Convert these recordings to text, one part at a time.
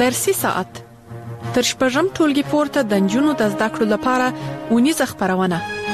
درسي ساعت تر شپږم ټولګي پورته د نجونو د زده کړو لپاره اونیزه خپرونه.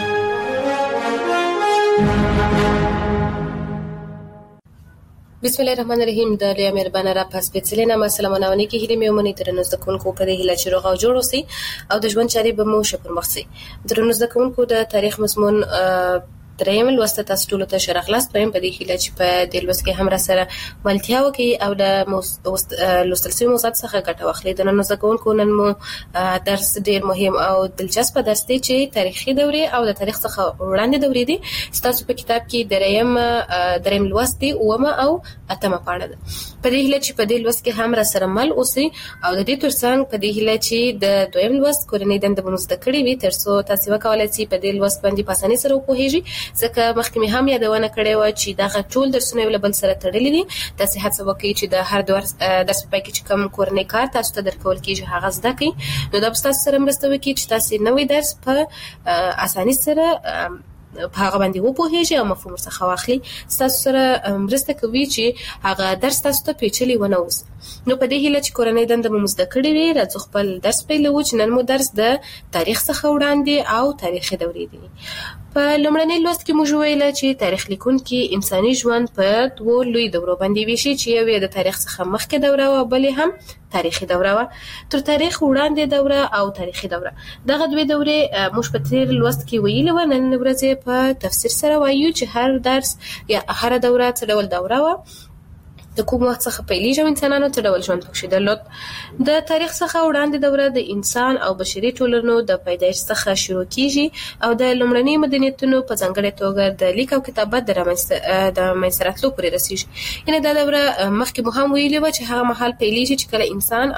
بسم الله الرحمن الرحیم. د لوی مهربانه را پس سپیڅلې نامه سلامونه کې هیله مې ومني درنو زده کوونکو په دې هیله چې روغ او جوړ اوسئ او د ژوند چارې به مو ښه پرمخ شي. درنو زده کوونکو د تاریخ مضمون دریم لوست تاسو ټول ته شرخلاص پایم په دې هیله چې په دې لوست کې هم را سره ملتیا وکړي او د لوستل شوی موضوعات څخه ګټه واخلي. د نن زده کوونکو نن مو درس ډیر مهم او دلچسپ درس دی چې تاریخي دورې او د تاریخ څخه وړاندې دورې دي. تاسو په کتاب کې دریم لوست دی اومه او اتمه پاڼه ده. په دې هیله چې په دې لوست کې هم را سره مل اوسئ او د دې ترڅنګ په دې هیله چې د دویم لوست کورنۍ دنده به مو زده کړې وي ترڅو تاسو وکولای شئ په دې لوست باندې په اسانۍ سره وپوهیږئ. ځکه مخکې مې هم یادونه کړې و چې دا ټول درسونه یو بل سره تړلي دي. تاسو هڅه وکړئ چې د هر درس په کې چې کوم کورنۍ کار تاسو ته درکول کېږي هغه زده کړئ. نو دا تاسو سره مرسته وکړي چې تاسو نوې درس په اسانۍ سره په هغه باندې وپوهیږئ او مفهوم څخه واخلي. تاسو سره مرسته کوي چې هغه درس تاسو ته پیچلي ونه وي. نو په دې هیله چې کورنۍ دنده مو زده کړې وي راځو خپل درس پیلوو چې نن مو درس د تاریخ څخه وړاندې او تاریخي دورې دي. په لومړنۍ لوست کې موږ ویل چې تاریخ لیکونکي انساني ژوند په دوه لوی دورو باندې ویشي چې یو د تاریخ څخه مخکې دوره او بل هم تاریخي دوره و. تر تاریخ وړاندې دوره او تاریخي دوره دغه دوه دورې موږ په تیر لوست کې ویل و. نن ورځ په تفسیر سره وایو چې هر درس یا هر دوره څه ډول دوره و، د کوم وخت څخه پیلېږي او انسانانو څه ډول ژوند پکې درلود. د تاریخ څخه وړاندې دوره د انسان او بشري ټولنو د پیدایښت څخه شروع کیږي او د لومړني مدنیتونو په ځانګړې توګه د لیک او کتابت د منځته راتلو پورې رسیږي. یعنې دا دوره مخکې مو هم ویلې وه چې هغه مهال پیلېږي چې کله انسان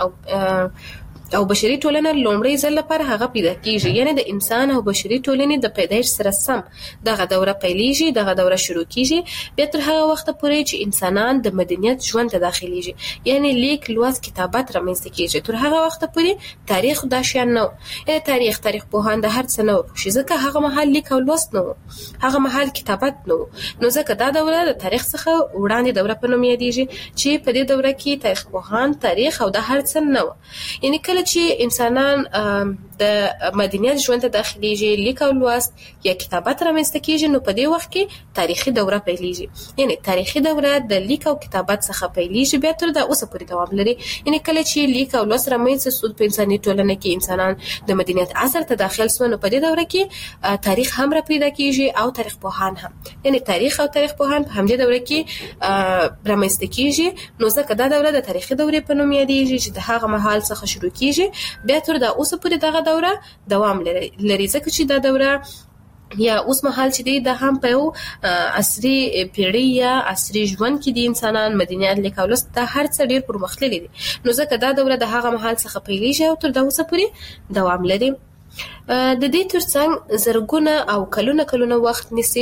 او بشري ټولنه لومړی ځل لپاره هغه پیدا کیږي. یعنی د انسان او بشري ټولنې د پیدایښت سره سم دغه دوره پیلېږي، دغه دوره شروع کیږي. بیا تر هغه وخت پورې چې انسانان د مدنیت ژوند ته داخليږي، یعنی لیک لوست کتابت رامنځته کیږي. تر هغه وخت پورې تاریخ دا شان نه و. یعنی تاریخ پوهان د هر څه نه و ځکه هغه مهال لیک او لوست نه و، هغه مهال کتابت نه و. نو ځکه دا دوره د تاریخ څخه وړاندې دوره په نوم یادېږي چې په دې دوره کې تاریخ پوهان تاریخ او د هر څه نه و. یعنی کله چې انسانان د مدنیت ژوند ته داخليږي، لیک او لوست یا کتابت رامنځته کیږي، نو په دې وخت کې تاریخي دوره پیلېږي. یعنی تاریخي دوره د لیک او کتابت څخه پیلېږي بیا تر دا اوسه پورې دوام لري. یعنی کله چې لیک او لوست رامنځته شو په انساني ټولنه کې انسانان د مدنیت عصر ته داخل شول، نو په دې دوره کې تاریخ هم را پیدا کیږي او تاریخ پوهان هم. یعنی تاریخ او تاریخ پوهان په همدې دوره کې رامنځته کیږي. نو ځکه دا دوره د تاریخي دورې په نوم یادېږي چې د هغه مهال څخه شروع کیږي بیا تر دا اوسه پورې دغه دوره دوام لري. ځکه چې دا دوره یا اوس مهال چې دی د هم په یو عصري پیړۍ یا عصري ژوند کې د انسانان مدنیت لیک او لوست د هر څه ډیر پرمختللي دي. نو ځکه دا دوره د هغه مهال څخه پیلېږي او تر دا اوسه پورې دوام لري. د دې ترڅنګ زرګونه او کلونه وخت نیسي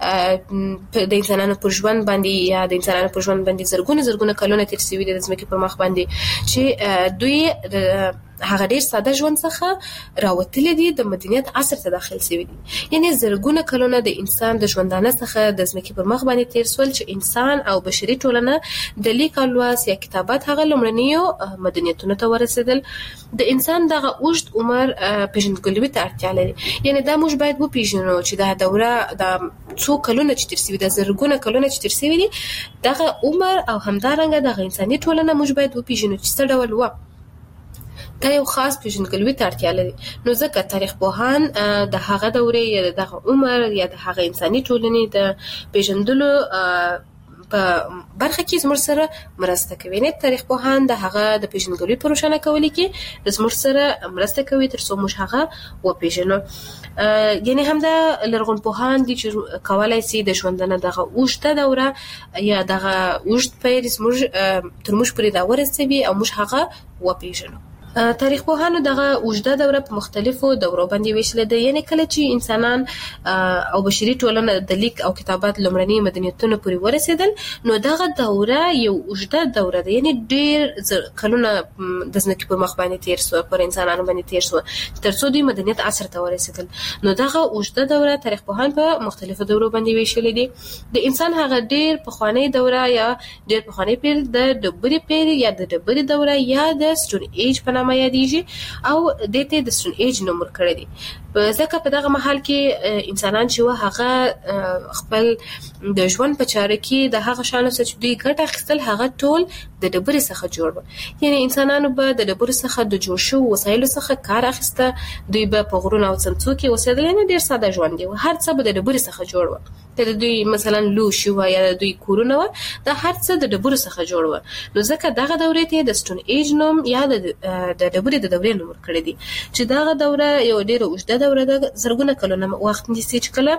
د انسانانو پر ژوند باندې یا د انسانانو پر ژوند باندې زرګونه کلونه تیر شوي دي د ځمکې پر مخ باندې چې دوی هغه ډیر ساده ژوند څخه راوتلي دي د مدنیت عصر ته داخل شوي دي. یعنی زرګونه کلونه د انسان د ژوندانه څخه د ځمکې پر مخ باندې تیر شول چې انسان او بشري ټولنه د لیک او لوست یا کتابت هغه لومړنیو مدنیتونو ته ورسېدل. د انسان دغه اوږد عمر پیژندګلوي ته اړتیا لري. یعنی دا موږ باید وپیژنو چې دا دوره د څو کلونه چې تیر شوي دي، زرګونه کلونه چې تیر شوي دي، دغه عمر او همدارنګه دغه انساني ټولنه موږ باید وپیژنو چې څه ډول و. دا یو خاص پیژندګلوي ته اړتیا لري. نو ځکه تاریخ پوهان د هغه دورې یا دغه عمر یا د هغه انساني ټولنې د پیژندلو په برخه کې زموږ سره مرسته کوي. نه تاریخ پوهان د هغه د پیژندګلوي په روښانه کولو کې زموږ سره مرسته کوي ترڅو موږ هغه وپیژنو. یعنی هم د لرغون پوهان دي چې کولای شي د ژوندانه دغه اوږده دوره یا دغه اوږد پیر زموږ تر موږ پورې دا ورسوي او موږ هغه وپیژنو. تاریخ پوهانو دغه اوږده دوره په مختلفو دورو باندې ویشلې ده. یعنې کله چې انسانان او بشري ټولنه د لیک او کتابت لومړني مدنیتونو پورې ورسېدل، نو دغه دوره یو اوږده دوره ده، یعنې ډېر کلونه د ځمکې پر مخ باندې تېر سوه، پر انسانانو باندې تېر سوه تر څو دوی مدنیت عصر ته ورسېدل. نو دغه اوږده دوره تاریخ پوهان په مختلفو دورو باندې ویشلې دي. د انسان هغه ډېر پخوانی دوره یا ډېر پخوانی پیر د ډبرې پیر یا د ډبرې دوره یا د سټون ایج په نامه یادېږي او دې ته د سټون ایج نوم ورکړی دی. ځکه په دغه مهال کې انسانان چې وه هغه خپل د ژوند په چاره کې د هغه شیانو څخه چې دوی ګټه اخیستل هغه ټول د ډبرې څخه جوړ وو. یعنې انسانانو به د ډبرو څخه د جوړ شوو وسایلو څخه کار اخیسته، دوی به په غرونو او څمڅو کې اوسېدل، یعنې ډېر ساده ژوند دی، هر څه به د ډبرې څخه جوړ وو. د دوی مثلا لوښي وه یا د دوی کورونه وه، دا هر څه د ډبرو څخه جوړ وو. نو ځکه دغه دورې ته د سټون ایج نوم یا د ډبرې د دورې نوم ورکړی دی، چې دغه دوره یو ډېره اوږده دوره ده، زرګونه کلونه وخت نیسي چې کله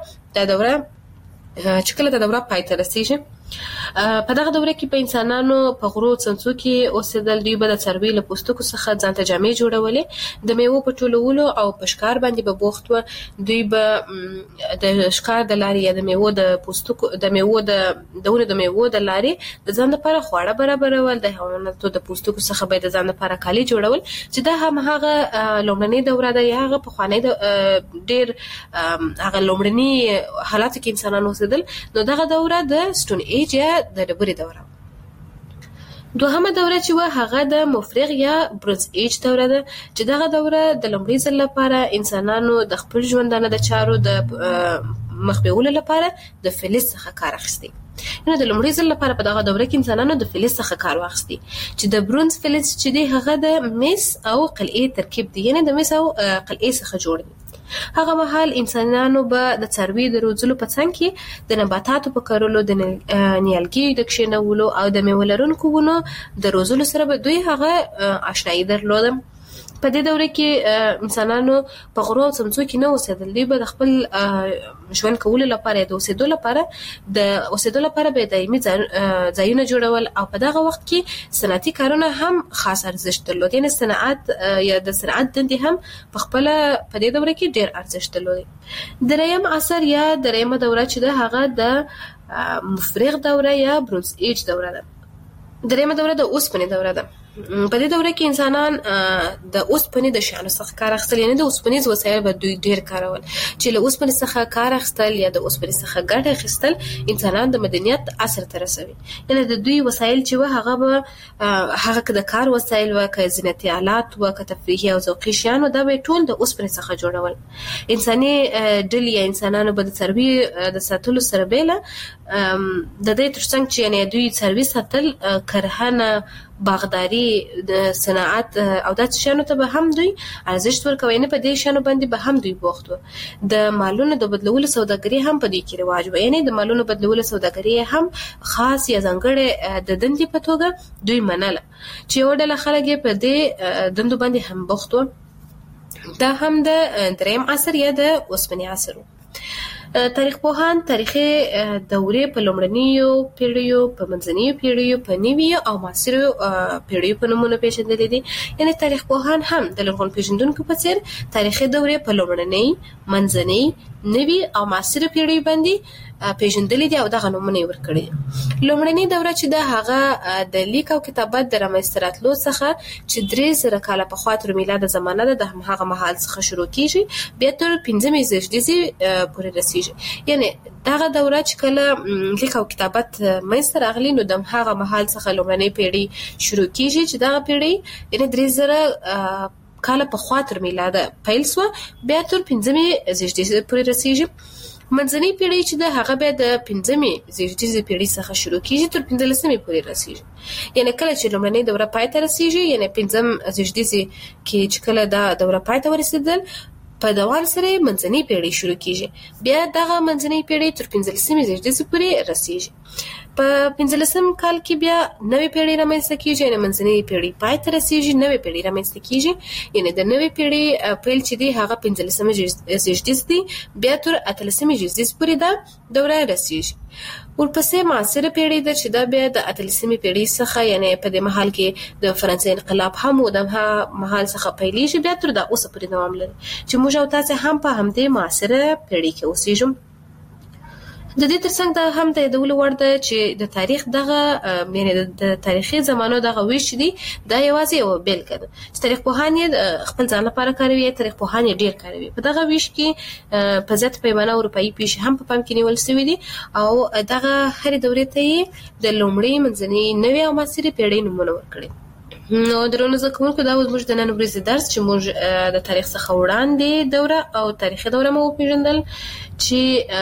دا دوره پای ته رسېږي. په دغه دوره کې په انسانانو په غرو څمڅو کې اوسېدل، دوی به د څاروي له پوستکو څخه ځان ته جامې جوړولې، د میوو په ټولولو او په ښکار باندې به بوخت وو. دوی به د ښکار د لارې یا د میوو د پوستکو د میوو د میوو د لارې د ځان لپاره خواړه برابرول، د حیواناتو د پوستکو څخه به د ځان لپاره کالي جوړول، چې دا هم هغه لومړنۍ دوره ده یا هغه پخوانی ډېر هغه لومړني حالاتو کې انسانان اوسېدل. نو دغه دوره د سټون ایج یا د ډبرې دوره. دوهمه دوره چې وه هغه د مفرغ یا برونز ایج دوره ده، چې دغه دوره د لومړي ځل لپاره انسانانو د خپل ژوندانه د چارو د مخ بیولو لپاره د فلز څخه کار اخیستی. نو د لومړي ځل لپاره په دغه دوره کې انسانانو د فلز څخه کار واخیستی، چې د برونز فلز چې دی هغه د مس او قلعې ترکیب دی، یعنې د مس او قلعې څخه جوړ دی. هغه مهال انسانانو به د څاروي د روزلو په څنګ کې د نباتاتو په کرلو، د نیالګیو د کښېنولو او د میوه لرونکو ونو د روزلو سره به دوی هغه آشنایي درلوده. په دې دوره کې انسانانو په غرو او څمڅو کې نه اوسېدل، دوی به د خپل ژوند کولو لپاره د اوسېدو لپاره به دایمي ځایونه جوړول، او په دغه وخت کې صنعتي کارونه هم خاص ارزښت درلود، یعنې صنعت یا د صنعت دندې هم په خپله په دې دوره کې ډېر ارزښت درلود. دریم عصر یا دریمه دوره چې ده هغه د مفرغ دوره یا برونز ایج دوره ده. دریمه دوره د اوسپنې دوره ده. په دې دوره کې انسانان د اوسپنې د شیانو څخه کار اخیستل، یعنې د اوسپنیز وسایل به دوی ډېر کارول، چې له اوسپنې څخه کار اخیستل یا د اوسپنې څخه ګټه اخیستل انسانان د مدنیت عصر ته رسوي. یعنې د دوی وسایل چې وه هغه که د کار وسایل وه، که زینتي آلات وه، که تفریحي او ذوقي شیان وه، دا به ټول د اوسپنې څخه جوړول. انساني ډلې یا انسانانو به د څاروي د ساتلو سره بیله د دې تر څنګ چې یعنې دوی څاروي ساتل، کرهنه، باغداري، د صنعت او داسې شیانو ته به هم دوی ارزښت ورکوي، یعنې په دې شیانو باندې به هم دوی بوخت وو. د مالونو د بدلولو سوداګري هم په دې کې رواج وه، یعنې د مالونو بدلولو سوداګري هم خاص یا ځانګړې د دندې په توګه دوی منله، چې یوه ډله خلک یې په دې دندو باندې هم بوخت وو. دا هم د دریم عصر یا د اوسپنې عصر و. تاریخ پوهان تاریخي دورې په لومړنیو پیړیو، په منځنیو پیړیو، په نویو او معاصرو پیړیو په نومونو پیژندلې دي. یعنې تاریخ پوهان هم د لرغون پیژندونکو په څېر تاریخي دورې په لومړنۍ، منځنۍ، نوي او معاصرو پیړیو باندې پیژندلې دي او دغه نومونه یې ورکړي دي. لومړنۍ دوره چې ده هغه د لیک او کتابت د رامنځته راتلو څخه چې 3000 کاله پخوا تر میلاد زمانه ده، د هغه مهال څخه شروع کیږي، بیا تر 15مې زېږدیزې پورې رسیږي. یعنې دغه دوره چې کله لیک او کتابت منځته راغلي، نو د هغه مهال څخه لومړنۍ پیړۍ شروع کیږي، چې دغه پیړۍ یعنې 3000 کاله پخوا تر میلاده پیل سوه، بیا تر 15مې زېږدیزې پورې رسیږي. منځنۍ پیړۍ چې ده هغه بیا د 15مې زېږدیزې پیړۍ څخه شروع کیږي تر 15مې پورې رسیږي. یعنې کله چې لومړنۍ دوره پای ته رسیږي، یعنې 15م زېږدیزې کې چې کله دا دوره پای ته ورسېدل، په دوام سره منځنۍ پیړۍ شروع کیږي، بیا دغه منځنۍ پیړۍ تر 15مې زېږدیزې پورې رسیږي. په 15 کال کې بیا نوې پیړۍ رامنځته کیږي، یعنی منځنۍ پیړۍ پای ته رسیږي، نوې پیړۍ رامنځته کیږي. یعنی د نوې پیړۍ پیل چې دی هغه 15 زیږدیز دی، بیا تر 18 زیږدیز پورې دا دوره رسیږي. ورپسې معاصره پیړۍ ده چې دا بیا د 18 پیړۍ څخه، یعنی په دې مهال کې د فرانسې انقلاب هم و، د مهال څخه پیلېږي، بیا تر دا اوسه پورې دوام لري چې موږ او تاسې هم په همدې معاصره پیړۍ کې اوسېږو. د دې ترڅنګ دا هم د یادولو وړ ده چې د تاریخ دغه یعنی د تاریخي زمانو دغه ویش دی دا یوازې یو بیلګه ده چې تاریخ پوهان یې خپل ځان لپاره کاروي، تاریخ پوهان یې ډېر کاروي. په دغه ویش کې په زیاته پیمانه اروپایي پیښې هم په پام کې نیول شوي دي او دغه هرې دورې ته یې د لومړۍ، منځنۍ، نوې او معاصرې پیړۍ نومونه ورکړي. نو درنو زده کوونکو دا زموږ د نن ورځې درس چې موږ د تاریخ څخه وړاندې دوره او تاریخي دوره مو وپېژندل چې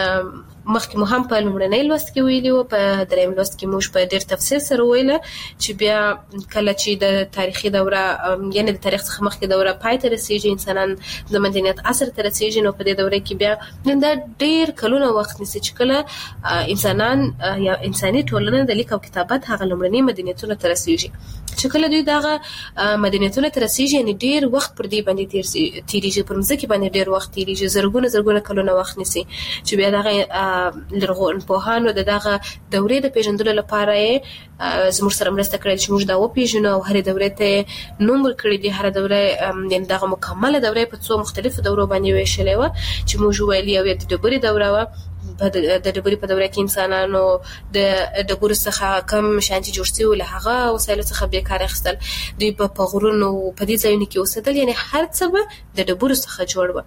مخکې مو هم په لومړنۍ لوست کې ویلي وو، په درېیم لوست کې موږ په ډېر تفصیل سره وویله چې بیا کله چې د تاریخي دوره یعنی د تاریخ څخه مخکې دوره پای ته رسېږي، انسانان د مدنیت عصر ته رسېږي، نو په دې دوره کې بیا دا ډېر کلونه وخت نیسي چې کله انسانان یا انساني ټولنه د لیک او کتابت هغه لومړني مدنیتونو ته رسېږي. چې کله دوی دغه مدنیتونو ته رسېږي، یعنې ډېر وخت پر دې باندې تېرېږي، پر مځکې باندې ډېر وخت تېرېږي، زرګونه کلونه وخت نیسي چې بیا دغه لرغونپوهانو د دغه دورې د پېژندلو لپاره یې زموږ سره مرسته کړې چې موږ دا وپېژنو او هرې دورې ته یې نوم ورکړی دی. هره دوره یعنې دغه مکمله دوره یې په څو مختلفو دورو باندې ویشلې وه چې موږ وویل یو یې د ډبرې دوره وه. د ډبرې په دوره کې انسانانو د ډبرو څخه کم شیان چې جوړ شوي له هغه وسایلو څخه بیا کار اخیستل، دوی په غرونو په دې ځایونو کې اوسېدل، یعنې هر څه به د ډبرو څخه جوړ وه.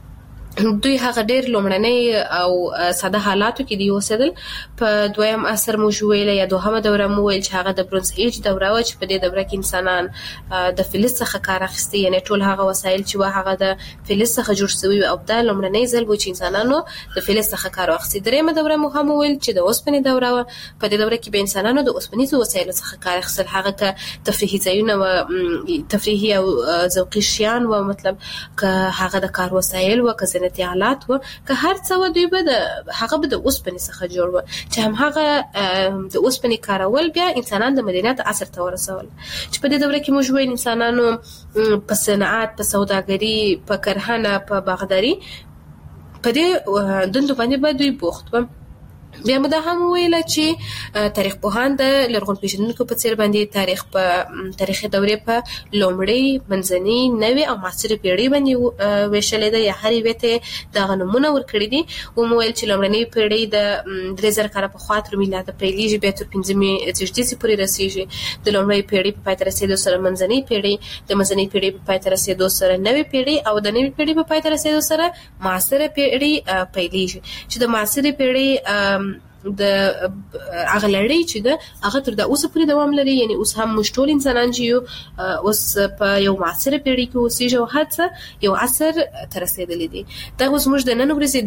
دوی هغه ډېر لومړنۍ او ساده حالاتو کې دی اوسېدل. په دویم عصر موږ ویله یا دوهمه دوره مو ویل چې هغه د برونز ایج دوره وه چې په دې دوره کې انسانان د فلز څخه کار اخیستی، یعنې ټول هغه وسایل چې وه هغه د فلز څخه جوړ شوي او دا لومړنی ځل و چې انسانانو د فلز څخه کار واخیستی. درېیمه دوره مو هم ویل چې د اوسپنې دوره وه. په دې دوره کې به انسانانو د اوسپنیزو وسایلو څخه کار اخیستل، هغه که تفریحي ځایونه وه، تفریحي او ذوقي شیان وه، مطلب که هغه د کار وسایل وه، که زینتي آلات وه، که هر څه وه، دوی به هغه به د اوسپنې څخه جوړ وه چې همهغه د اوسپنې کارول بیا انسانان د مدنیت عصر ته ورسول. چې په دې دوره کې موږ ویل انسانانو په صنعت، په سوداګري، په کرهنه، په باغداري، په دې دندو باندې به دوی بوخت وه. بیا مو دا هم ویله چې تاریخ پوهان د لرغون پېژندونکو په څېر باندې تاریخ په تاریخي دورې په لومړۍ، منځنۍ، نوې او معاصرې پیړۍ باندې ویشلې ده یا هر یوې ته دغه نومونه ورکړي دي. ومو ویل چې لومړنۍ پیړۍ د 3000 کاله پخوا تر میلاده پیلېږي، بیا تر 5مې زېږدیزې پورې رسېږي. د لومړۍ پیړۍ په پای ته رسېدو سره منځنۍ پیړۍ، د منځنۍ پیړۍ په پای ته رسېدو سره نوې پیړۍ او د نوې پیړۍ په پای ته رسېدو سره معاصره پیړۍ پیلېږي. چې د معاصرې پیړۍ د هغه لړۍ چې ده هغه تر دا اوسه پورې دوام لري، یعنی اوس هم موږ ټول انسانان چې یو اوس په یو معاصره پیړۍ کې اوسېږو او هر څه یو عصر ته رسېدلی دی. دا اوس موږ د نن ورځې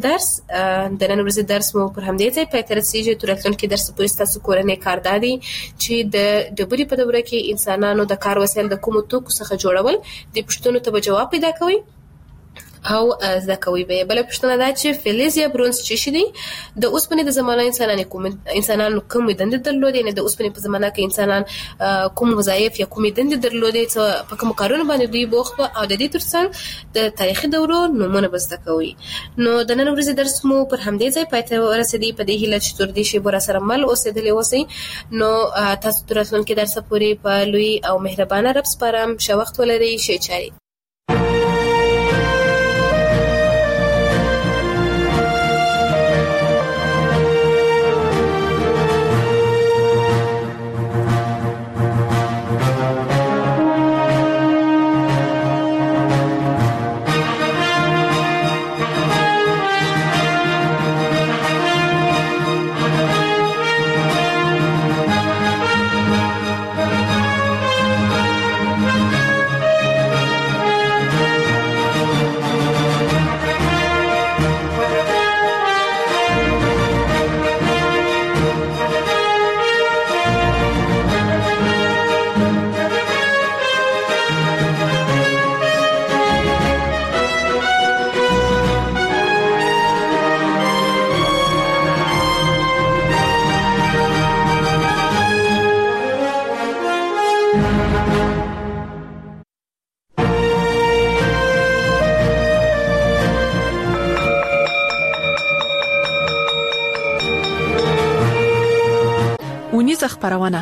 درس مو پر همدې ځای پای ته رسېږي. تر راتلونکي درس پورې ستاسو کورنی کار دا دی چې د ډبرې په دوره کې انسانانو د کار وسایل د کومو توکو څخه جوړول، دې پوښتنو ته به جواب پیدا کوئ او زده کوي به. بله پوښتنه دا چې فلز یا برونز څه شی دی؟ د اوسپنې د زمانه انسانانو کوم دندې درلودې، یعنې د اوسپنې په زمانه کې انسانان کوم وظایف یا کومې دندې درلودې، په کوم کارونو باندې دوی بوخت وو او د دې ترڅنګ د تاریخي دورو نومونه به زده کوي. نو د نن ورځې درس مو پر همدې ځای پای ته ورسېدی. په دې هیله چې تر دې شیبو راسره مل اوسېدلې اوسئ. نو تاسو تر راتلونکي درسه پورې په لوی او مهربانه رب سپارم. ښه وخت ولرئ. ښې چارې. خصوصي خبرونه.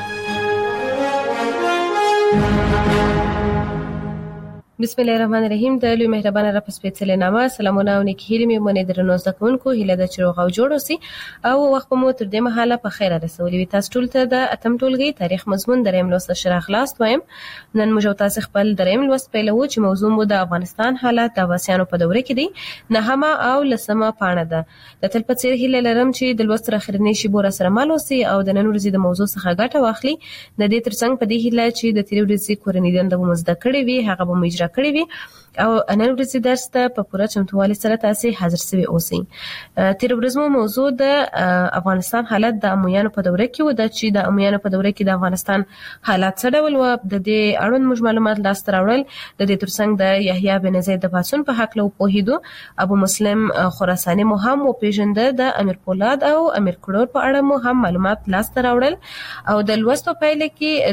بسم الله الرحمن الرحیم. د لوی مهربان رب سپېڅلې نامه سلامونه او نیکی هیلې مې مونږ درنو زده کوونکو هیله د چروغ او جوړ اوسي او وخت مو تر دې مهاله په خیر رسولې وي. تاسو ټول ته د اتم ټولګي تاریخ مضمون دریم لوست شرح خلاص وایم. نن موږ تاسو خپل دریم لوست پیلوو چې موضوع مو د افغانستان حالات د عباسیانو په دوره کې دی. نهمه او لسمه پاڼه ده. د تل په څیر هیله لرم چې د لوست اخرنی شی بور سره مال اوسي او د نن ورځې د موضوع څخه ګټه واخلي. د دې ترڅنګ په دې هیله چې د تیر ورځې کورنۍ دنده مو زده کړې وي هغه به مو اجرا کړې وي او نن ورځې درس ته په پوره چمتووالي سره تاسو حاضر سوي اوسئ. تیر ورځ مو موضوع د افغانستان حالت د امویانو په دوره کې و چې د امویانو په دوره کې د افغانستان حالات څه ډول و. د دې اړوند موږ معلومات لاسته راوړل. د دې ترڅنګ د یحیی بن زید د پاڅون په حق له پوهیدو. ابو مسلم خراساني مو هم وپیژنده. د امیر پولاد او امیر کروړ په اړه مو هم معلومات لاسته راوړل او د لوستو پای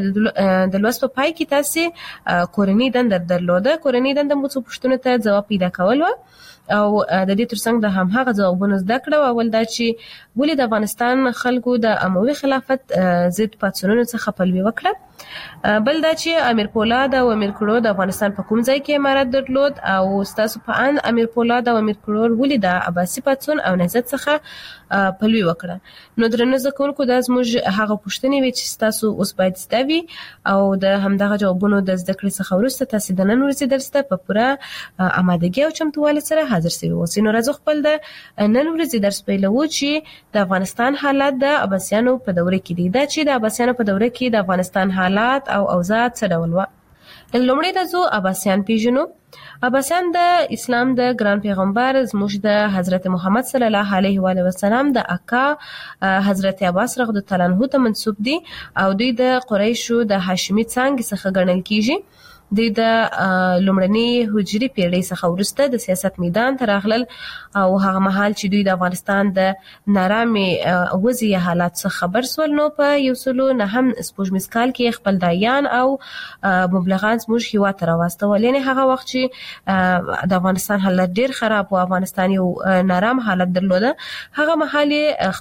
کې تاسو کورنۍ دنده درلوده. کورنۍ دنده څو پوښتنو ته جواب پیدا کول و او د دې ترڅنګ د همغه ځوابونو زده کړه. اول دا چې ولې د افغانستان خلکو د اموي خلافت ضد پاڅونونو څخه پلوي وکړه. بل دا چې امیر پولاد او امیر کروړ د افغانستان په کوم ځای کې امارت درلود او ستاسو په ان امیر پولاد او امیر کروړ ولې د عباسي پاڅون او نهضت څخه پلوي وکړه. نو درنو زده کوونکو دا زموږ هغه پوښتنې وي چې تاسو اوس باید زده وي او د همدغه جوابونو د زده کړې څخه وروسته تاسو د نن ورځې درس ته په پوره آمادګي او چمتووالي سره حاضر سوي اوسئ. نو راځو خپل د نن ورځې درس پیلوو چې د افغانستان حالات د عباسیانو په دوره کې دي. دا چې د عباسیانو په دوره کې د افغانستان حالات او اوضاع څه ډول و. لومړی راځو عباسیان پیژنو. عباسیان د اسلام د ګران پیغمبر زموږ د حضرت محمد صلی الله علیه و آله وسلم د اکا حضرت عباس رضی الله عنه ته منسوب دي او دوی د قریشو د هاشمي څنګه څخه ګڼل کیږي. د لومړني هجري پیړۍ څخه وروسته د سیاست میدان ته راغلل او هغه مهال چې دوی د افغانستان د نارامي وضعي حالات څخه خبر سول نو په 1909 سپوږمیز کال کې خپل دایان او مبلغان زموږ هیواد ته راوستل. یعنې هغه وخت چې د افغانستان حالت ډیر خراب او افغانستان یو نارام حالت درلوده هغه مهال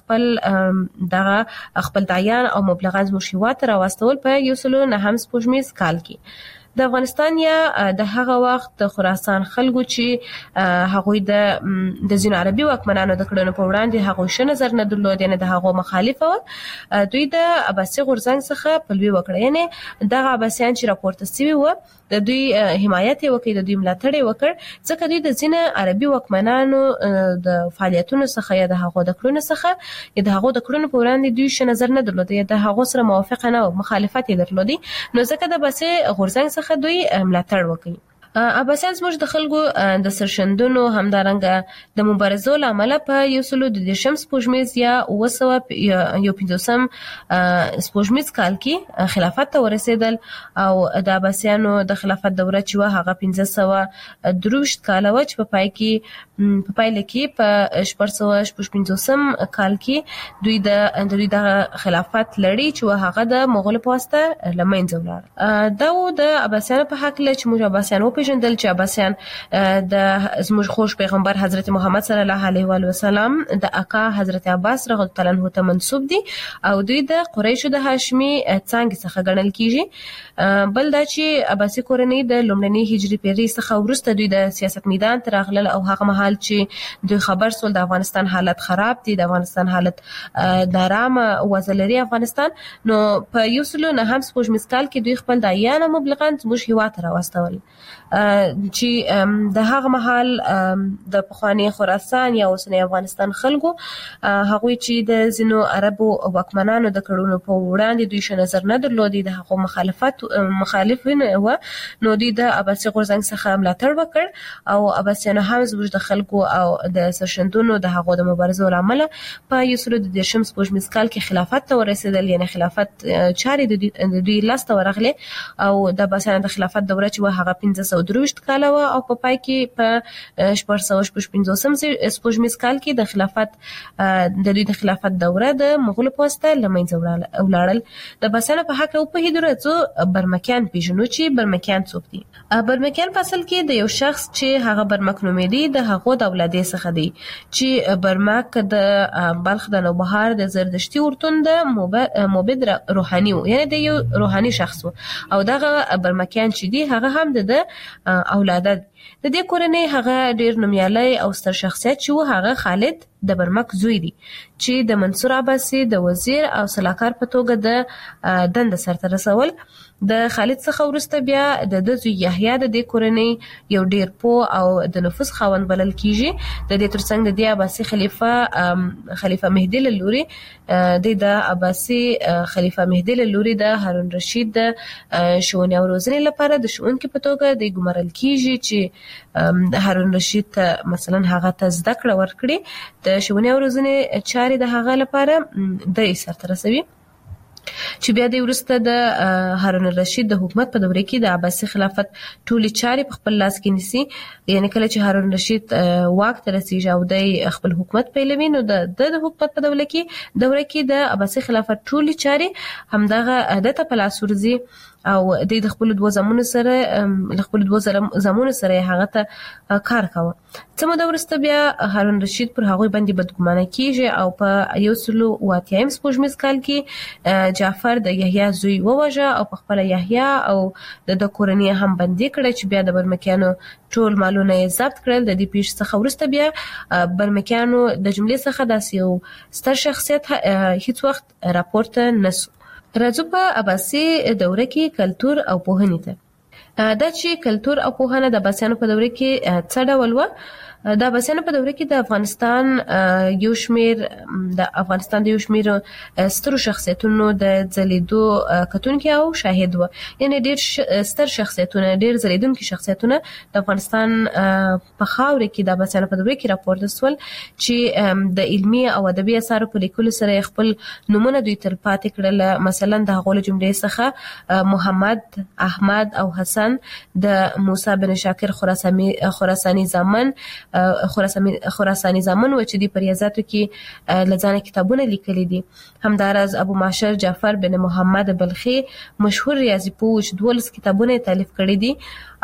خپل دایان او مبلغان زموږ هیواد ته راوستل په 1909 سپوږمیز کال کې. د افغانستان یا د هغه وخت د خراسان خلکو چې هغوی د ځینو عربي واکمنانو د کړنو په وړاندې هغوی ښه نظر نه درلود، یعنې د هغو مخالف و. دوی د عباسي غورځنګ څخه پلوي وکړه، یعنې دغه عباسیان چې راپورته سوي و د دوی حمایت یې وکړ، د دوی ملاتړ یې وکړ، ځکه دوی د ځینو عربي واکمنانو د فعالیتونو څخه یا د هغو د کړنو څخه یا د هغو د کړنو په وړاندې دوی ښه نظر نه درلود یا د هغو سره موافقه نه و، مخالفت یې درلودی. نو ځکه د عباسي غورځنګ څخه دوی ملاتړ وکړي. عباسیان زموږ د خلکو د سرښندنو همدارنګه د مبارزو له امله په 1910 سپوږمیز یا 1950 سپوږمیز کال کې خلافت ته ورسېدل او د عباسیانو د خلافت دوره چې وه هغه 1523 کاله وه چې په پایله کې په 1455 کال کې دوی د خلافت لړۍ چې وه هغه د مغولو په واسطه له منځه ولاړه. دا و د عباسیانو په هکله چې موږ عباسیان وپېژندل چې عباسیان د زموږ خوږ پیغمبر حضرت محمد صلی الله علیه و وسلم د اکا حضرت عباس رضی الله عنه ته منسوب دي او دوی د قریشو د هاشمي څنګه څخه ګڼل کیږي. بل دا چې عباسي کورنۍ د لومړني هجري پیړۍ څخه وروسته دوی د سیاست میدان ته راغلل او هغه مهال چې دوی خبر سول د افغانستان حالت خراب دي، د افغانستان حالت نارامه وضع لري افغانستان، نو په 1909 سپوږمیز کال کې دوی خپل دایان او مبلغان زموږ هیواد ته راوستل چې د هغه مهال د پخوانی خراسان یا اوسنی افغانستان خلکو هغوی چې د ځینو عربو واکمنانو د کړنو په وړاندې دوی ښه نظر نه درلودی، د هغو مخالفین و، نو دوی د عباسي غورځنګ څخه ملاتړ وکړ او عباسیانو هم زموږ د خلکو او د سرښندنو د هغو د مبارزو له امله په 1910 سپوږمیز کال کې خلافت ته ورسېدل، یعنې خلافت چارې د دوی لاسته ورغلې او د عباسیانو د خلافت دوره چې وه هغه 1500 1523 کال او په پای کې په 1455 سپوږمیز کال کې د خلافت د دوی د خلافت دوره د مغولو په واسطه لمنځه ولاړل. د عباسیانو په حق او په هیڅ ورځ برمکیان پیژنو چې برمکیان څوک دي. برمکیان په اصل کې د یو شخص چې هغه برمک نومېدي د هغو د اولادې څخه دی چې برمک د بلخ د نوبهار د زردشتي ورتون د موبد روحاني و، یعنی د یو روحاني شخص و او دغه برمکیان چې دي هغه هم د اولاده د دې کورنۍ هغه ډیر نومیالی او ستر شخصیت چې و هغه خالد د برمک زوی دی چې د منصور عباسي د وزیر او سلاکار په توګه د دند سرته رسول. د خالد څخه وروسته بیا د زوی یحیی د دې کورنۍ یو ډیر پوه او د نفوذ خاوند بلل کیږي. د دې ترڅنګ د دې عباسي خلیفہ مهدی له لوري د عباسي خلیفہ مهدی له لوري د هارون رشید د ښوونې او روزنې لپاره د ښوونکي په توګه د ګمارل کیږي چې هارون رشید ته مثلا هغه ته زده کړه ورکړي د ښوونې او روزنې چارې د هغه لپاره د سرته رسوي چې بیا د وروسته د هارون الرشید د حکومت په دوره کې د عباسي خلافت ټولې چارې په خپل لاس کې نیسي. یعنی کله چې هارون الرشید واک ته رسیږي او د خپل حکومت پیلوي نو د حکومت په دوره کې د عباسي خلافت ټولې چارې همدغه د ته په لاس ورځي او د خپل دوه زمونو سره هغه ته کار کاوه. څه موده وروسته بیا هارون الرشید پر هغوی باندې بدګمانه کیږي او په 1908 سپوږمیز کال کې جعفر د یحیی زوی ووژه او په خپل یحیی او د کورنۍ هم بندي کړه چې بیا د برمکیانو ټول مالونه یې ضبط کړل. د دې پیښې څخه وروسته بیا برمکیانو د جملې څخه داسې یو ستر شخصیت هیڅ وخت راپورته نسو. راځو په عباسي دوره کې کلتور او پوهنې ته. دا چې کلتور او پوهنه د عباسیانو په دوره کې څه ډول و؟ د عباسیانو په دوره کې د افغانستان د یو شمیر سترو شخصیتونو د ځلیدو کتونکي او شاهد و. یعنی ډیر ستر شخصیتونه، ډیر ځلیدونکي شخصیتونه د افغانستان په خاوره کې د عباسیانو په دوره کې راپورته سول چې د علمي او ادبي اثارو په لیکلو سره خپل نومونه دوی تل پاتې کړل. مثلا د هغو جملې څخه محمد، احمد او حسن، د موسی بن شاکر خراساني زامن و چې د پریازاتو کې لزانه کتابونه لیکلي دي. همداراز ابو معشر جعفر بن محمد بلخي مشهور ریاضي پوه چې 12 کتابونه تالیف کړي دي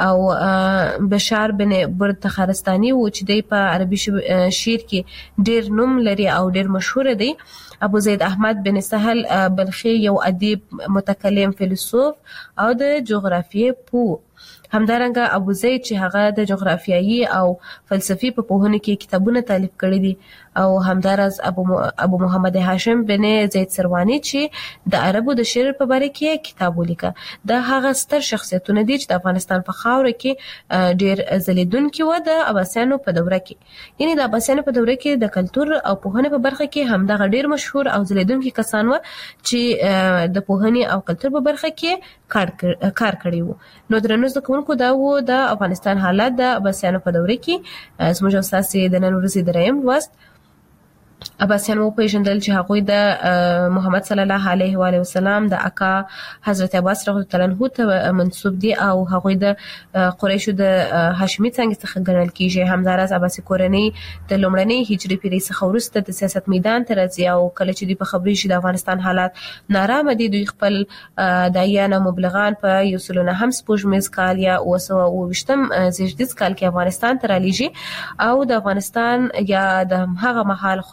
او بشار بن برد تخارستاني و چې د په عربي شعر کې ډیر نوم لري او ډیر مشهور دی. ابو زید احمد بن سهل بلخي یو ادیب، متکلم، فیلسوف او د جغرافیې پوه. همدارنګه ابو زید چې هغه د جغرافیایي او فلسفي په پوهنه کې کتابونه تالیف کړي دي او همداراز ابو محمد هاشم بن زید سروانی چې د عربو د شعر په باره کې کتاب ولیکه. دا هغه ستر شخصیتونه دي چې د افغانستان په خاوره کې ډیر ځلیدونکي و د عباسیانو په دوره کې. یعنی د عباسیانو په دوره کې د کلتور او پوهنې په برخه کې همدغه ډیر مشهور او ځلیدونکي کسان و چې د پوهنې او کلتور په برخه کې کار کړی وو. نو درنو زده کوونکو دا و د افغانستان حالت د عباسیانو په دوره کې. زموږ استاد د نن ورځې دریم لوست عباسیان وپیژندل چې هغوی د محمد صلی الله علیه و آله وسلم د اکا حضرت عباس رضی الله عنه ته منسوب دي او هغوی د قریشو د هاشمي څنګه څخه ګڼل کیږي. همداراز عباسي کورنۍ د لومړنۍ هجري پیړۍ څخه وروسته د سیاست میدان ته راځي او کله چې دوی په خبري شي د افغانستان حالات نارامه دي، دوی خپل دایان او مبلغان په 1909 سپوږمیز کال یا 1928 زیږدیز کال کې افغانستان ته رالیږي او د افغانستان یا د هغه مهال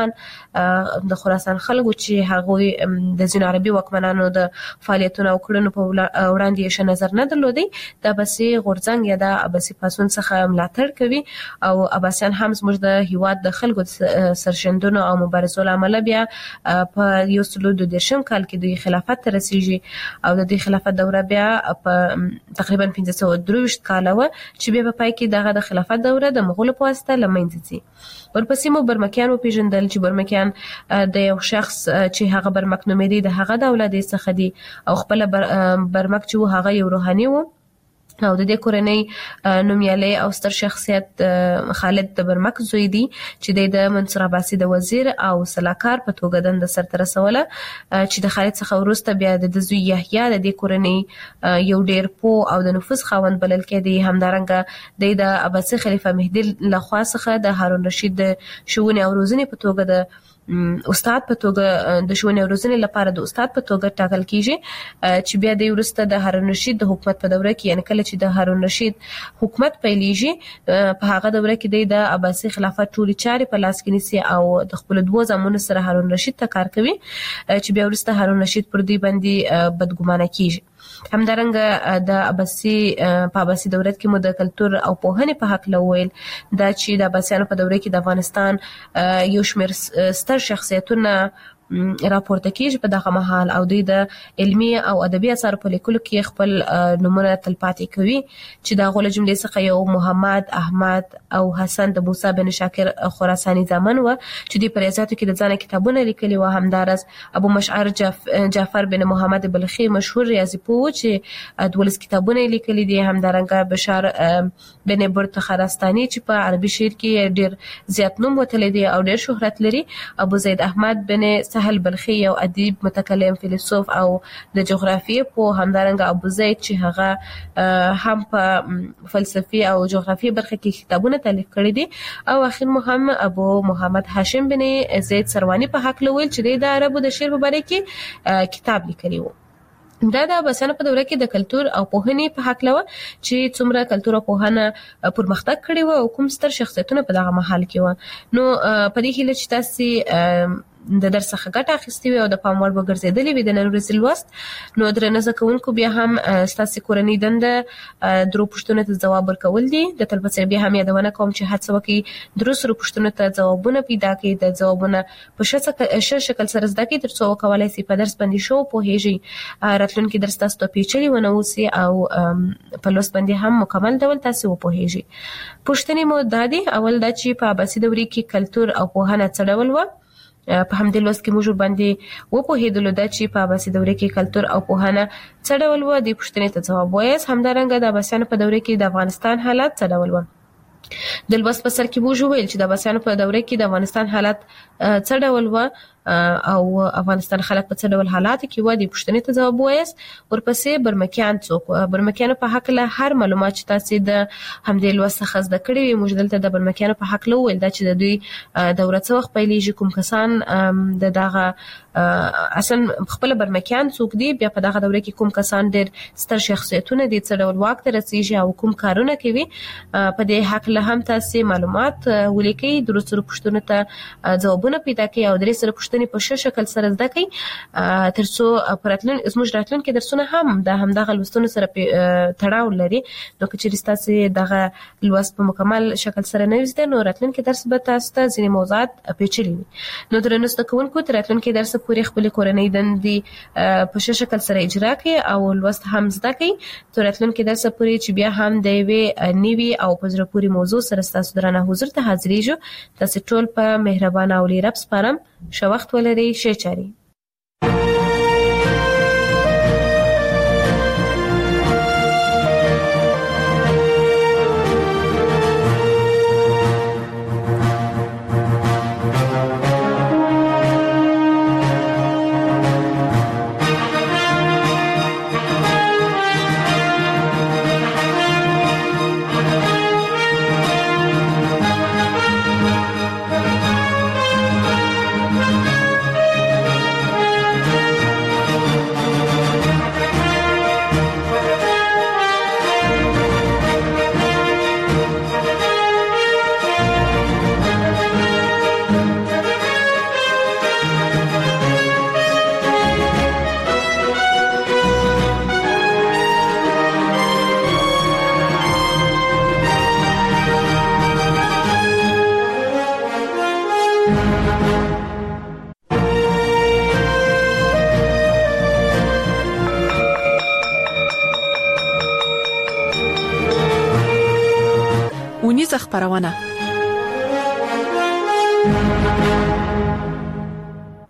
د خراسان خلکو چې هغوی د ځینو عربي واکمنانو د فعالیتونو او کړنو په وړاندې ښه نظر نه درلودی، د عباسي غورځنګ یا د عباسي پاڅون څخه ملاتړ کوي او عباسیان هم زموږ د هیواد د خلکو سرښندنو او مبارزو له امله بیا په 1912 کال کې دوی خلافت ته رسیږي او د دې خلافت دوره بیا په تقریبا 1523 کال و چې بیا په پای کې دغه د خلافت دوره د مغولو په واسطه له منځه ځي. ورپسې مو برمکیان وپیژندل چې برمکیان د یو شخص چې هغه برمک نومېدی د هغه د اولادې څخه دي او خپل برمک چې هغه یو روحاني و او د دې کورنۍ نومیالي او ستر شخصیت خالد د برمک زوی دی چې د منصور عباسي د وزیر او سلاکار په توګه دند سرته رسوله چې د خالد څخه وروسته بیا د زوی یحیی د دې کورنۍ یو ډیر پوه او د نفوذ خاوند بلل کېدی. همدارنګه د عباسي خلیفہ مهدی لخوا څخه د هارون رشید د شؤون او روزنې په توګه د استاد په توګه د شؤون او روزنې لپاره د استاد په توګه ټاکل کیږي چې بیا د ورسته د هارون رشید د حکومت په دوره کې یعنی کله چې د هارون رشید حکومت پیلېږي په هغه دوره کې د عباسي خلافت ټولې چارې په لاس کې نیسي او د خپل دوه زامنو سره هارون رشید ته کار کوي چې بیا ورسته هارون رشید پر دوی باندې بدګمانه کیږي. همدارنګه د عباسي په عباسي دولت کې مو د کلتور او پوهنې په حق لویل دا چې د عباسیانو په دوره کې د افغانستان یو شمېر ستر شخصیتونه راپورته کیږي په دغه مهال او دوی د علمي او ادبي اثارو په لیکلو کې خپل نمونه تلپاتې کوي چې د غوړ جملې څخه یو محمد احمد او حسن د موسی بن شاکر خراساني زامن و چې د پریزاتو کې د ځان کتابونه لیکلي و. همدارس ابو مشعر جعفر بن محمد بلخي مشهور ریاضي پوه چې 12 کتابونه لیکلي دي. همدارنګه بشار بن برت خراساني چې په عربي شعر کې ډیر زیات نوم وتلی دی او ډیر شهرت لري. ابو زید احمد بن سهل بلخي یو ادیب متکلم فیلسوف او د جغرافیې په همدارنګه ابو زید چې هغه هم په فلسفي او جغرافیې برخه کې کتابونه تالیف کړي دي. او اخر مهم ابو محمد هاشم بن زید سروانی په حق لویل چې د عربو د شعر په باره کې کتاب لیکلی و. دا د عباسیانو په دوره کې د کلتور او پوهنې په حق لوه چې څومره کلتور او پوهنه پرمختګ کړي و او کوم ستر شخصیتونه په دغه محل کې و. نو په دې هیله چې تاسو د درس څخه ګټه اخیستې وي او د پام وړ وګرځېدلې وي د نن ورځې لوست نو درنه زده کوونکو بیا هم ستاسو کورنۍ دنده درو پوښتنو ته ځواب ورکول دي. د تلپسې بیا هم یادونه کوم چې هڅه وکړئ درو سره پوښتنو ته ځوابونه پیدا کړئ. د ځوابونه په ښه شکل سره زده کړئ ترڅو وکولای شئ په درس باندې شو پوهیږئ راتلونکي درس تاسو ته پیچلي ونه اوسي او په لوست باندې هم مکمل ډول تاسو وپوهیږئ. پوښتنې مو دا دي. اول دا چې په عباسي دورې کې کلتور او پوهنه څه ډول و. په همدې لوست کې موږ باندې وپوهېدلو دا چې په عباسي دوره کې کلتور او پوهنه څه ډول و. د پوښتنې ته ځواب وایاست. همدارنګه د عباسیانو په دوره کې د افغانستان حالات څه ډول و. د لوست په سر کې موږ ویل چې د عباسیانو په دوره کې د افغانستان حالات څه ډول و او افغانستان خلک په څه ډول حالاتو کې و. د پوښتنې ته ځواب وایاست. ورپسې برمکیان څوک و. برمکیانو په حق له هر معلومات چې تاسو د همدې لوست څخه زده کړی وي موږ دلته د برمکیانو په حق ویل دا چې د دوی دوره څه وخت پیلېږي کوم کسان د دغه اصلا خپل برمکیان څوک دي بیا په دغه دوره کې کوم کسان ډېر ستر شخصیتونه دي څه ډول واک ته رسیږي او کوم کارونه کوي. په دې حق له هم تاسو معلومات ولیکئ درسته پوښتنو ته ځوابونه پیدا کړئ او درې سره په ښه شکل سره زده کړئ ترڅو زموږ راتلونکي درسونه هم د همدغه لوستونو سره تړاو لري. نو که چېرې ستاسو دغه لوست په مکمل شکل سره نه وي زده نو راتلونکي درس به تاسو ته ځینې موضوعات پیچلي وي. نو درنو زده کوونکو تر راتلونکي درس پورې خپلې کورنۍ دندې په ښه شکل سره اجرا کړئ او لوست هم زده کړئ تر راتلونکي درس پورې چې بیا هم د یوې نوي او په زړه پورې موضوع سره ستاسو درانه حضور ته حاضرېږو. تاسو ټول په مهربانه او لرب سپارم. ښه وخت ولرئ. ښې چارې. اونیزه خبرونه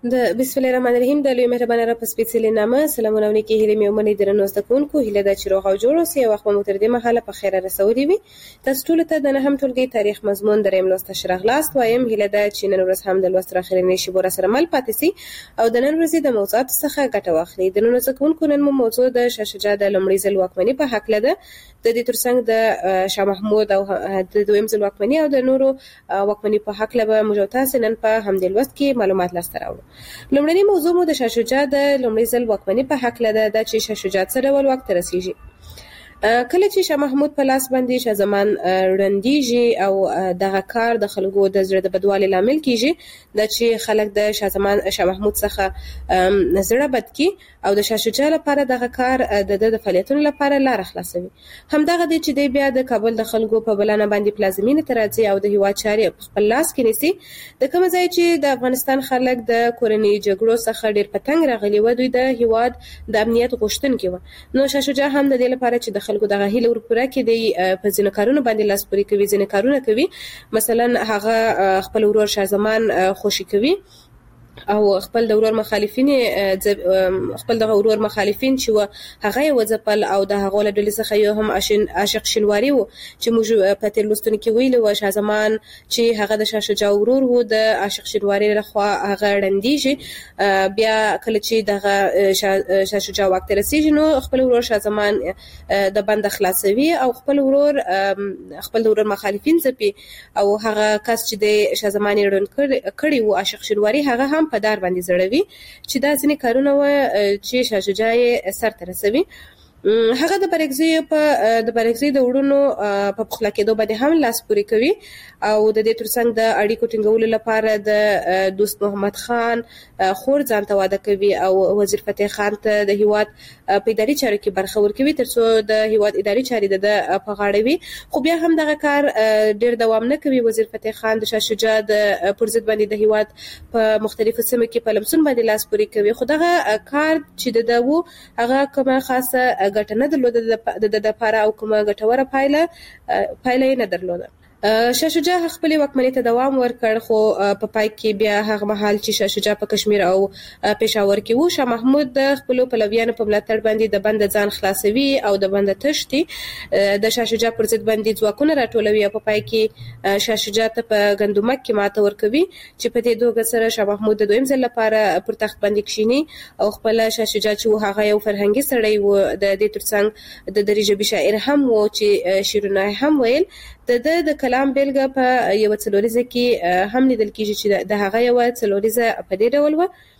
بسم الله الرحمن الرحیم د لوی مهربانه را په سپېڅلې نامه سلامونه ونکي هیله مې ومنئ درنو زده کوونکو هیله ده چې روغ او جوړ اوسئ او وخت مو تر دې مهاله په خیره رسولي وي. تاسو ټولو ته د نهم ټولګي تاریخ مضمون دریم لوست ته راغلاست. وایم هیله ده چې نن ورځ هم د لوست تر اخرنۍ شیبو راسره مل پاتې سئ او د نن ورځې د موضوعاتو څخه ګټه واخلئ. درنو زده کوونکو نن مو موضوع د شاه شجاع د لومړي ځل واکمني په هکله ده. د دې ترڅنګ د شاه محمود او د دویم ځل واکمني او د نورو واکمني په هکله به موږ تاسو نن په همدې لوست کې معلومات لاسته راوړو. لومړنی موضوع مو د شاه شجاع د لومړي ځل واکمني په هکله ده چې شاه شجاع څه ډول واک ته رسیږي. کله چې شاه محمود په لاس باندې شاه زمان ړندېږي او دغه کار د خلکو د زړه د بدوالي لامل کیږي د چې خلک د شاه محمود څخه زړه بد کی او د شاه شجاع لپاره دغه کار د فعالیتونو لپاره لار خلاصوي. همدغه د چې د بیا د کابل د خلکو په بلنه باندې پلازمینه ته راځي او د هیواد چارې په خپل لاس کې نیسي. د کوم ځای چې د افغانستان خلک د کورنۍ جګړو څخه ډیر پتنګ راغلي و، دوی د هیواد د امنیت غوښتونکي و. نو شاه شجاع هم د دې لپاره چې د خلکو دغه هیله ورپوره کړي په ځینو کارونو باندې لاس پورې کوي، ځینې کارونه کوي. مثلا هغه خپل ورور شاه زمان خوشي کوي او خپل د ورور مخالفین چې و هغه یې وځپل او د هغو له ډلې څخه یو هم عاشق شینواري و چې موږ په تېر لوستونو کې ویلي و شاه زمان چې هغه د شاه شجاع ورور و د عاشق شینواري لخوا هغه ړندېږي. بیا کله چې دغه شاه شجاع واک ته رسېږي نو خپل ورور شاه زمان د بند خلاصوي او خپل د ورور مخالفین ځپي او هغه کس چې د شاه زمان یې ړوند کړي و عاشق شینواري هغه هم په دار باندې زړوي چې دا ځینې کارونه و چې شاه شجاع یې سرته رسوي. هغه د بارکزي د وړونو په پخلا کېدو باندې هم لاس پورې کوي او د دې ترڅنګ د اړیکو ټینګولو لپاره د دوست محمد خان خور ځان ته واده کوي او وزیر فتح خان ته د هیواد په اداري چارو کې برخه ورکوي ترڅو د هیواد اداري چارې د په غاړه وي. خو بیا هم دغه کار ډیر دوام نه کوي. وزیر فتح خان د شاه شجاع د پرضد باندې د هیواد په مختلفو سیمو کې په لمسون باندې لاس پورې کوي. خو دغه کار چې د وو هغه کومه خاصه ګټه نه درلوده د لپاره او کومه ګټوره پایله نه درلوده. شاه شجاع خپل واکمنۍ ته دوام ورکړ خو په پای کې بیا هغه مهال چې شاه شجاع په کشمیر او پېښور کې و، شاه محمود د خپل پلویانو په ملاتړ باندې د بند ځان خلاصوي او د بند تشتي د شاه شجاع پر ضد باندې ځواکونه راټولوي او په پای کې شاه شجاع ته په ګندمک کې ماته ورکوي چې په دې توګه سره شاه محمود د دویم ځل لپاره پر تخت باندې کښیني او خپل شاه شجاع چې هغه یو فرهنګي سړی و د دې ترڅنګ د دري ژبې شاعر هم و چې شعرونه هم ویل. د کلام بیلګه په یو څلوریزه کې هم لیدل کېږي چې د هغه یو څلوریزه په دې ډول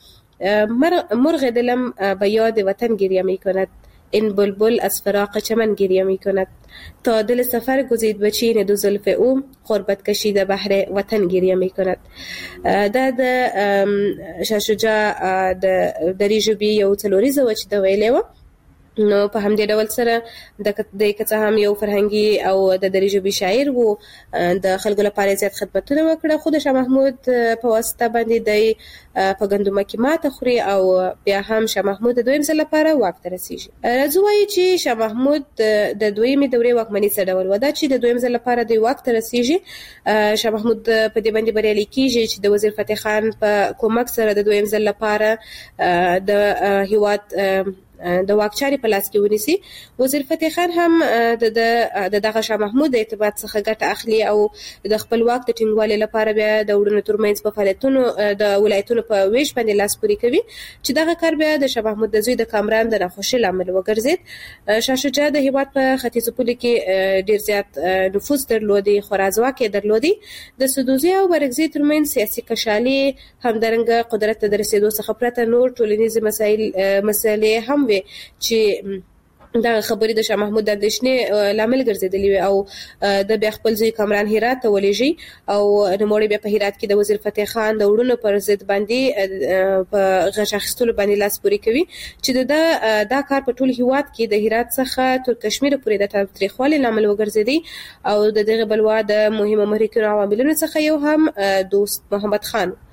و: مرغ دلم به یاد وطن گریه میکند، این بلبل از فراق چمن گریه میکند، تا دل سفر گزید به چین دو زلف او، غربت کشیده بحر وطن گریه میکند. دا د شاه شجاع د دري ژبې یو څلوریزه و چې د ویلې و. نو په همدې ډول سره د که څه هم یو فرهنګي او د دري ژبې شاعر و، د خلکو لپاره زیات خدمتونه وکړه خو د شاه محمود په واسطه باندې د په ګندمه کې ماته خوري او بیا هم شاه محمود د دویم ځل لپاره واک ته رسیږي. راځو وایو چې شاه محمود د دویمې دورې واکمني څه ډول و. دا چې د دویم ځل لپاره د واک ته رسیږي، شاه محمود په دې باندې بریالی کیږي چې د وزیر فتح خان په کومک سره د دویم ځل لپاره د هیواد د واکچاري په لاس کې ونیسي. وزیر فتح خان هم د دغه شاه محمود د اعتماد څخه ګټه اخلي او د خپل واک د ټینګوالي لپاره بیا د وړونو ترمنځ په فعالیتونو د ولایتونو په ویش باندې لاس پورې کوي چې دغه کار بیا د شاه محمود د زوی د کامران د ناخوښۍ لامل وګرځید. شاه شجاع د هیواد په ختیځو پولو کې ډیر زیات نفوذ درلودي، خورا ځواک یې درلودي. د سدوزي او بارکزي ترمنځ سیاسي کشالي همدارنګه قدرت ته د رسېدو څخه پرته نور ټولنیزې مسایل هم وي چې دا خبرې د شاه محمود د اندېښنې لامل ګرځېدلې وي او د بیا خپل زوی کامران هرات ته ولېږي او نوموړی بیا په هرات کې د وزیر فتح خان د وړونو پر ضد باندې په غږ اخیستلو باندې لاس پورې کوي چې دا کار په ټول هیواد کې د هرات څخه تر کشمیر پورې د تاریخوالي لامل وګرځېدی او د دغه بلوا د مهمو محرکینو عواملونو څخه یو هم دوست محمد خان.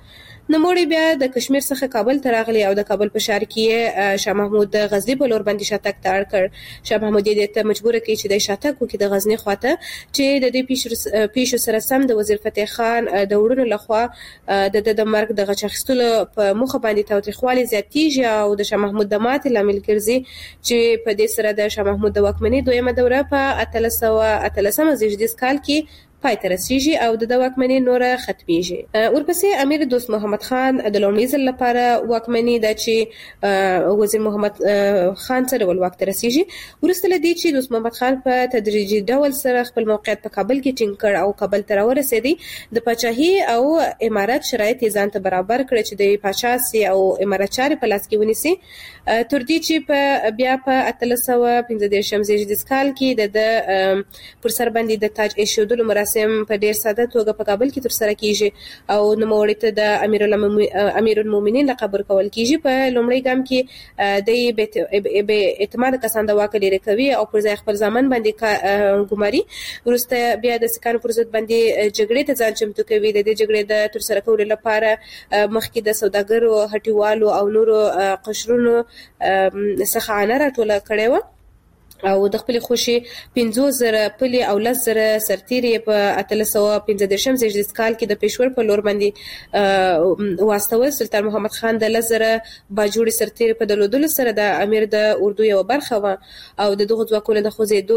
نوموړي بیا د کشمیر څخه کابل ته راغلی او د کابل په ښار کې شاه محمود د غزنی په لور باندې شاتګ ته اړ کړ. شاه محمود یې ته مجبور کړ چې د شاتګ وکړي د غزنی خواته، چې د دې پیښو سره سم د وزیر فتح خان د وړونو لخوا د مرګ د غچ اخیستلو په موخه باندې تاوتریخوالی زیاتیږي او د شاه محمود د ماتې لامل ګرځي، چې په دې سره د شاه محمود د واکمنۍ دویمه دوره په 1813 زیږدیز کال کې پای ته رسیږي او د واکمنۍ نوره ختمیږي. ورپسې امیر دوست محمد خان د لومړي ځل لپاره واکمنۍ ده چې وزیر محمد خان سره ول واک ته رسیږي. وروسته له دې چې دوست محمد خان په تدریجي ډول سره خپل موقعیت په کابل کې ټینګ کړ او کابل ته راورسېدی، د پاچاهي او امارت شرایط یې ځان ته برابر کړ چې د پاچا سي او امارت چارې په لاس کې ونیسي، تر دې چې په بیا په 1815 زیږدیز کال کې د پر سر باندې د تاج ایښودلو مراسم په ډیر ساده توګه په کابل کې ترسره کیږي او نوموړي ته د امیر المؤمنین لقب ورکول کیږي. په لومړي ګام کې د بې اعتماد کسان د واک لري کوي او پر ځای خپل ځامن باندې ګماري. وروسته بیا د سکانو پر ضد باندې جګړې ته ځان چمتو کوي. د دې جګړې د ترسره کولو لپاره مخکې د سوداګرو، هټیوالو او نورو قشرونو څخه عنه راټوله کړې وه او د خپل خوشي 15,000 پلي او 10,000 سرتیري په 1815 زیږدیز کال کې د پېښور په لور باندې واستول. سلطان محمد خان د 10,000 باجوړي سرتیري په درلودلو سره د امیر د اردو یو برخه و او د دغه ځواکونو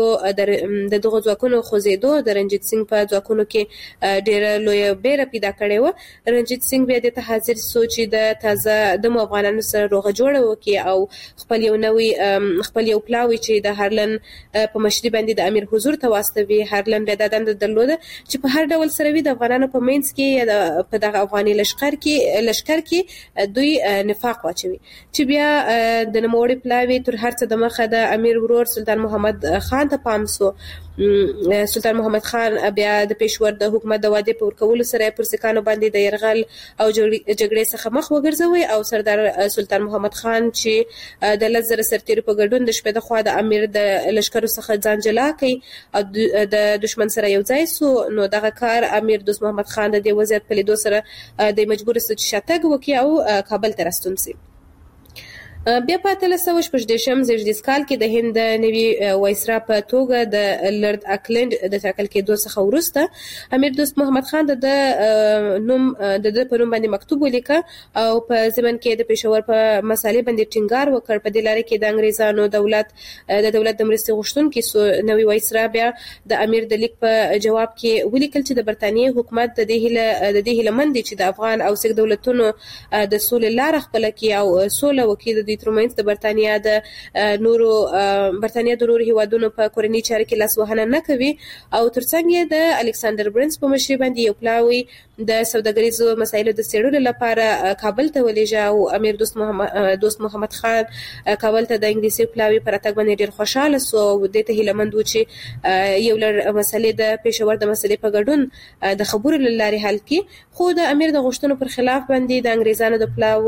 خوځېدو د رنجیت سنگ په ځواکونو کې ډېره لویه بیره پیدا کړې وه. رنجیت سنگ بیا د حاضر سوچ د تازه د افغانانو سره روغه جوړه وکړي او خپل یو پلاوی چې د هارلن په مشري باندې د امیر حضور ته واستوي. هارلن بیا د دنده درلوده چې په هر ډول سره وي د افغانانو په منځ کې یا په دغه افغاني لشکر کې دوی نفاق واچوي، چې بیا د نوموړي پلاوي تر هر څه د مخه د امیر ورور سلطان محمد خان ته پام سو. سلطان محمد خان بیا د پېښور د حکومت د وعدې په ورکولو سره پر سکانو باندې د یرغل او جګړې څخه مخ وګرځوي او سردار سلطان محمد خان چې د 10,000 سرتیرو په ګډون د شپې د خوا د امیر د لشکرو څخه ځان جلا کړي او د دشمن سره یو ځای سو. نو دغه کار امیر دوست محمد خان د دې وضعیت په لیدو سره د مجبور سو چې شاتګ وکړي او کابل ته راستون سي. بیا په 1818 زیږدیز کال کې د هند نوي وایسرا په توګه د لارډ اکلند د ټاکل کېدو څخه وروسته امیر دوست محمد خان د نوم باندې مکتوب ولیکه او په ضمن کې د پېښور په مسالې باندې ټینګار وکړ. په دې لارې کې د انګریزانو دولت د مرستې غوښتونکي نوي وایسرا بیا د امیر د لیک په جواب کې ولیکل چې د برتانیې حکومت د دې هیله مند چې د افغان او سیک دولتونو د سولې لار خپل کړي او سوله وکړي. د ترمنځ د برتانیا د نورو هیوادونو په کورنۍ چارو کې لاس وهنه نه کوي او ترڅنګ یې د الکساندر برنس په مشرۍ باندې یو پلاوی د سوداګریزو مسایلو د څېړلو لپاره کابل ته ولېږه او امیر دوست محمد خان کابل ته د انګلیسي پلاوی پر راتګ باندې ډېر خوشاله سو او دې ته هیله مند و چې یو لړ مسلې د پېښور د مسلې په ګډون د خبرو له لارې حل کړي. خو د امیر د غوښتنو پر خلاف باندې د انګریزانو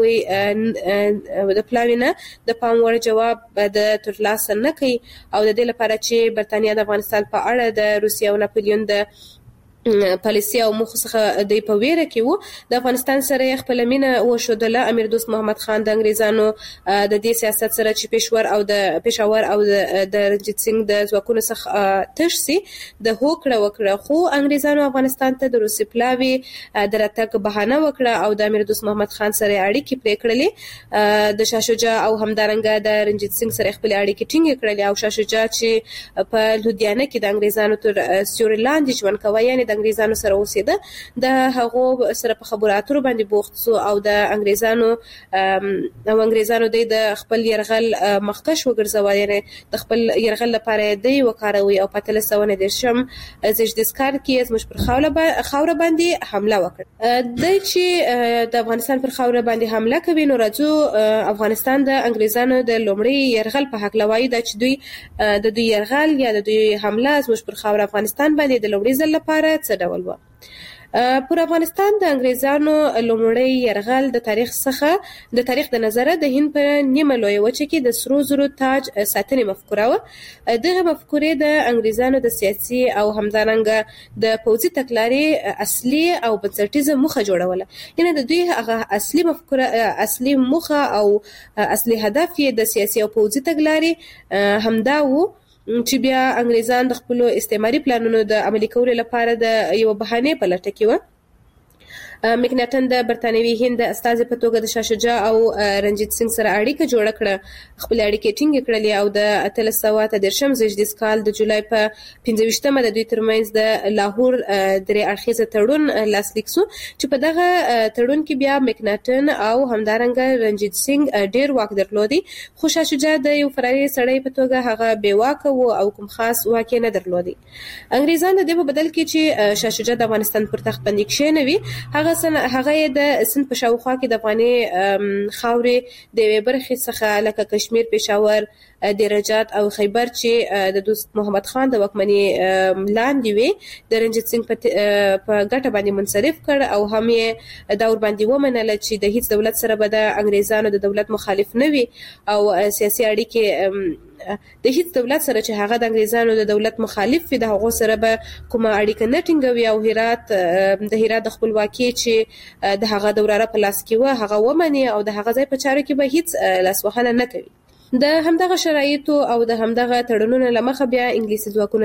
د پلاوی نه د پام وړ جواب د ترلاسه نه کوي او د دې لپاره چې برتانیا د افغانستان په اړه د روسیې او ناپلیون د پالیسي او موخو څخه د په ویره کې وو. د افغانستان سره خپل مینه وښودله. امیر دوست محمد خان د انګریزانو د دې سیاست سره چې پېښور او د رنجیت سنگ د ځواکونو څخه تش سي د هوکړه وکړه، خو انګریزانو افغانستان ته د روسي پلاوی د راتګ بهانه وکړه او د امیر دوست محمد خان سره اړیکې پرې کړلې. د شاه شجاع او همدارنګه د رنجیت سنگ سره خپل اړیکې ټینګې کړلې او شاه شجاع چې په لودیانه کې د انګریزانو تر سیوري لاندې ژوند کوي، یعنی د انګریزانو سره اوسېده، د هغو سره په خبرو اترو باندې بوخت سو او د انګریزانو د خپل يرغل مخکش وګرځول، یعنی د خپل يرغل لپاره دی وکاروي او په 1819 زیږدیز کال کې زموږ پر خاوره باندې حمله وکړه. د چې د افغانستان پر خاوره باندې حمله کوي نو راځو افغانستان د انګریزانو د لومړي يرغل په حق لوي د چې دوی يرغل یا د دوی حمله زموږ پر خاوره افغانستان باندې د لومړي ځل لپاره څه ډول و. پر افغانستان د انګریزانو لومړی يرغل د تاریخ د نظره د هند په نیمه لویه وچه کې د سرو زرو تاج ساتنې مفکوره و. دغه مفکورې د انګریزانو د سیاسي او همدارنګه د پوځي تګلارې اصلي او بنسټیزه موخه جوړوله. یعنې د دوی هغه اصلي مفکوره، اصلي موخه او اصلي هدف یې د سیاسي او پوځي تګلارې همدا و چې بیا انګریزان د خپل استعماري پلانونو د عملي کولو لپاره د یو بهانه په لټه کې و. مکناټن د برتانوي هند استازي په توګه د شاه شجاع او رنجیت سنگ سره اړیکه جوړه کړه، خپل اړیکې ټینګې کړلې او د 1313 زیږدیز کال د جولای په 25مه د دوی ترمنځ د لاهور درې اړخیزه تړون لاسلیک شو چې په دغه تړون کې بیا مکناټن او همدارنګه رنجیت سنگ ډیر واک درلودي، خو شاه شجاع د یو فراري سړی په توګه هغه بې واکه و او کوم خاص واک نه درلودي. انګریزان د دې په بدل کې چې شاه شجاع د افغانستان پر تخت باندې کښېنوي، هغه د سند په شاوخوا کې د افغاني خاورې د یوې برخې څخه لکه کشمیر، پېښور، دیرجات او خیبر چې د دوست محمد خان د واکمنۍ لاندې وي د رنجیت سنگ په ګټه باندې منصرف کړ او هم یې دا ورباندې ومنله چې د هیڅ دولت سره به د انګریزانو د دولت مخالف نه وي او سیاسي اړیکې د هیڅ دولت سره چې هغه د انګریزانو د دولت مخالف وي د هغو سره به کومه اړیکه نه ټینګوي او د هرات د خپلواکي چې د هغه دوراره په لاس کې و هغه ومني او د هغه ځای په چارو کې به هیڅ لاسوهنه نه کوي. د همدغه شرایطو او د همدغه تړونونو لمخه بیا انګلیسي ځواکونه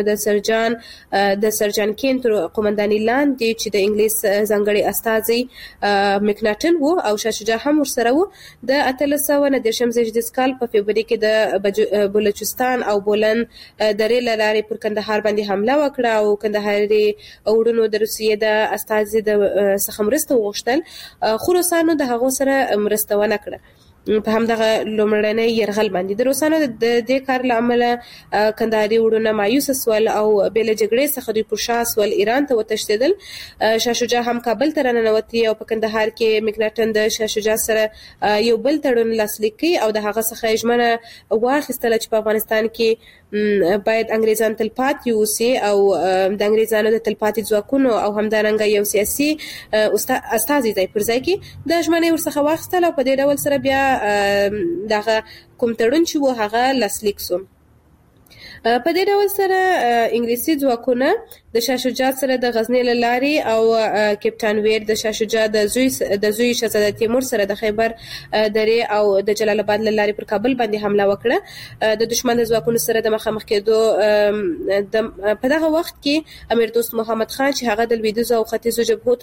د سرجان کین تر قومندانۍ لاندې چې د انګلیس ځانګړي استازي مکناټن وو او شاه شجاع هم ورسره وو، د 1319 زیږدیز کال په فبروري کې د بلوچستان او بولن درې له لارې پر کندهار باندې حمله وکړه او کندهاري وروڼو د روسیې د استازي د څخه مرسته وغوښتل، خو روسانو د هغو سره مرسته ونه کړه. په همدغه لومړنۍ يرغل باندې د روسانو د دې کار له امله کندهاري وروڼه مایوس سول او بل جګړې څخه دوی پر شا سول ایران ته وتښتېدل. شاه شجاع هم کابل ته راننوتی او په کندهار کې مکناټن د شاه شجاع سره یو بل تړون لاسلیک کړ او د هغه څخه ژمنه واخیستله چې په افغانستان کې باید انګریزان تلپاتې اوسي او د انګریزانو د تلپاتې ځواکونو او همدارنګه یو سیاسي استازي ځای پر ځای کې د ژمنې ورڅخه واخیستله او په دې ډول سره بیا دغه کوم تړون چې و هغه لاسلیک شو. په دې ډول سره انګلیسي ځواکونه د شاه شجاع سره د غزنی له لارې او کپټان ویر د شاه شجاع د زوی شهزاده تیمور سره د خیبر درې او د جلال آباد له لارې پر کابل باندې حمله وکړه. د دشمن د ځواکونو سره د مخامخ کېدو په دغه وخت کې امیر دوست محمد خان چې هغه د لویدیځو او ختیځو جبهو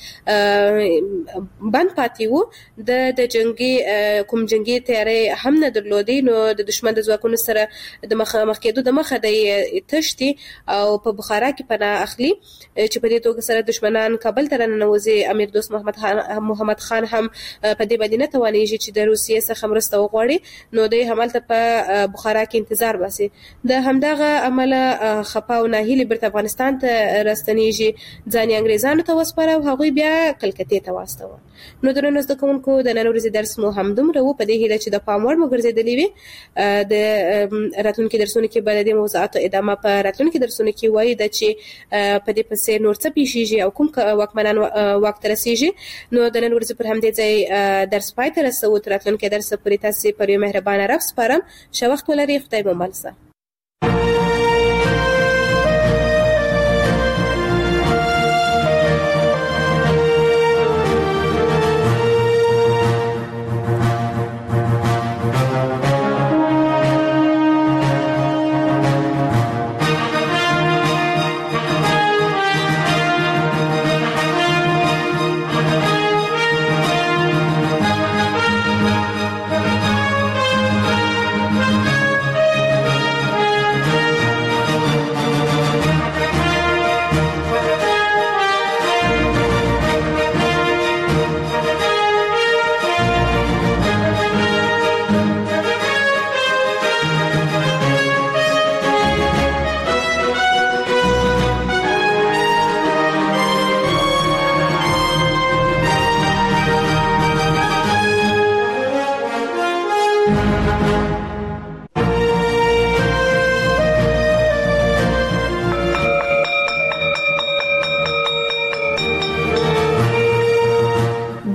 ترمنځ بند پاتې و د جنگي تیاری هم نه درلودي، نو د دشمن د ځواکونو سره د مخامخ کېدو د مخه د تشتي او په بخارا کې پناه اخلي چې په دې توګه سره دشمنان کابل ته راننوځي. امیر دوست محمد خان هم په دې باندې نه توانېږي چې د روسیې څخه مرسته وغواړي، نو دوی همالته په بخارا کې انتظار باسي. د همدغه عمله خپه او ناهیلي بیرته افغانستان ته راستنېږي، ځان یې انګریزانو ته وسپاره او هغوی بیا کلکتې ته واستوه. نو درنو زده کوونکو د نن ورځې درس مو همدومره و، په دې هیله چې د پام وړ مو ګرځېدلی وي. د راتلونکي درسونو کې به د دې موضوعاتو ادامه په راتلونکي درسونو کې وایي ده چې په دې پسې نور څه پیښیږي او کوم واکمنان واک ته رسیږي. نو د نن ورځې پر همدې ځای درس پای ته رسوو. تر راتلونکي درس پورې تاسې پر یو مهربانه رب سپارم. ښه وخت ولرئ. خدای مو مل شه.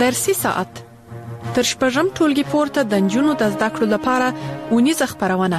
درسي ساعت تر شپږم ټولګي پورته د نجونو د زده کړو لپاره اونیزه خپرونه.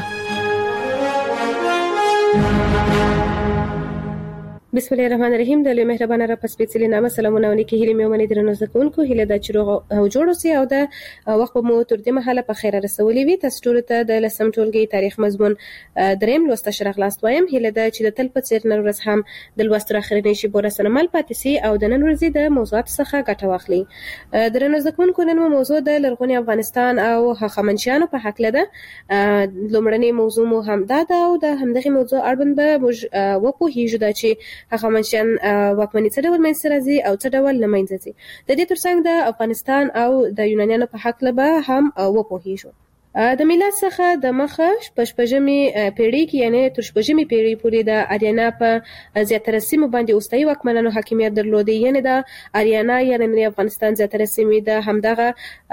بسم الله الرحمن الرحیم. د لوی مهربانه را پسپېڅلې نامه سلامونه ونیکي هیله مې ومني درنو زده کوونکو هیله د چروغ او جوړو سي او د وخت مو تر دې مهاله په خیر رسولې وي. تاسو ټول ته د لسم ټولګي تاریخ مضمون دریم لوست شرح لاست وایم. هیله د چې د تل په څیر نن ورځ هم د لوست اخرنی شی بوره سنمل پاتې سي او د نن ورځې د موضوعات څخه ګټه واخلي. درنو زده کوونکو نن موضوع د لرغوني افغانستان او هخامنشیانو په حق لده. لومړنی موضوع مو هم دا ده او د همدغه موضوع اړوند به وپوهیږو چې هخامنشیان واکمني څه ډول منځته راځي او څه ډول نه منځته ځي. د دې ترڅنګ د افغانستان او د یونانیانو په حق لبه هم وپوهیږو. د میلاد څخه د مخه شپږمې پیړۍ کې یعنی تر شپږمې پیړۍ پورې د اریانا په زیاتره سیمو باندې اوستایي واکمنانو حاکمیت درلود. یعنی د اریانا یعنی افغانستان زیاتره سیمې د همدغه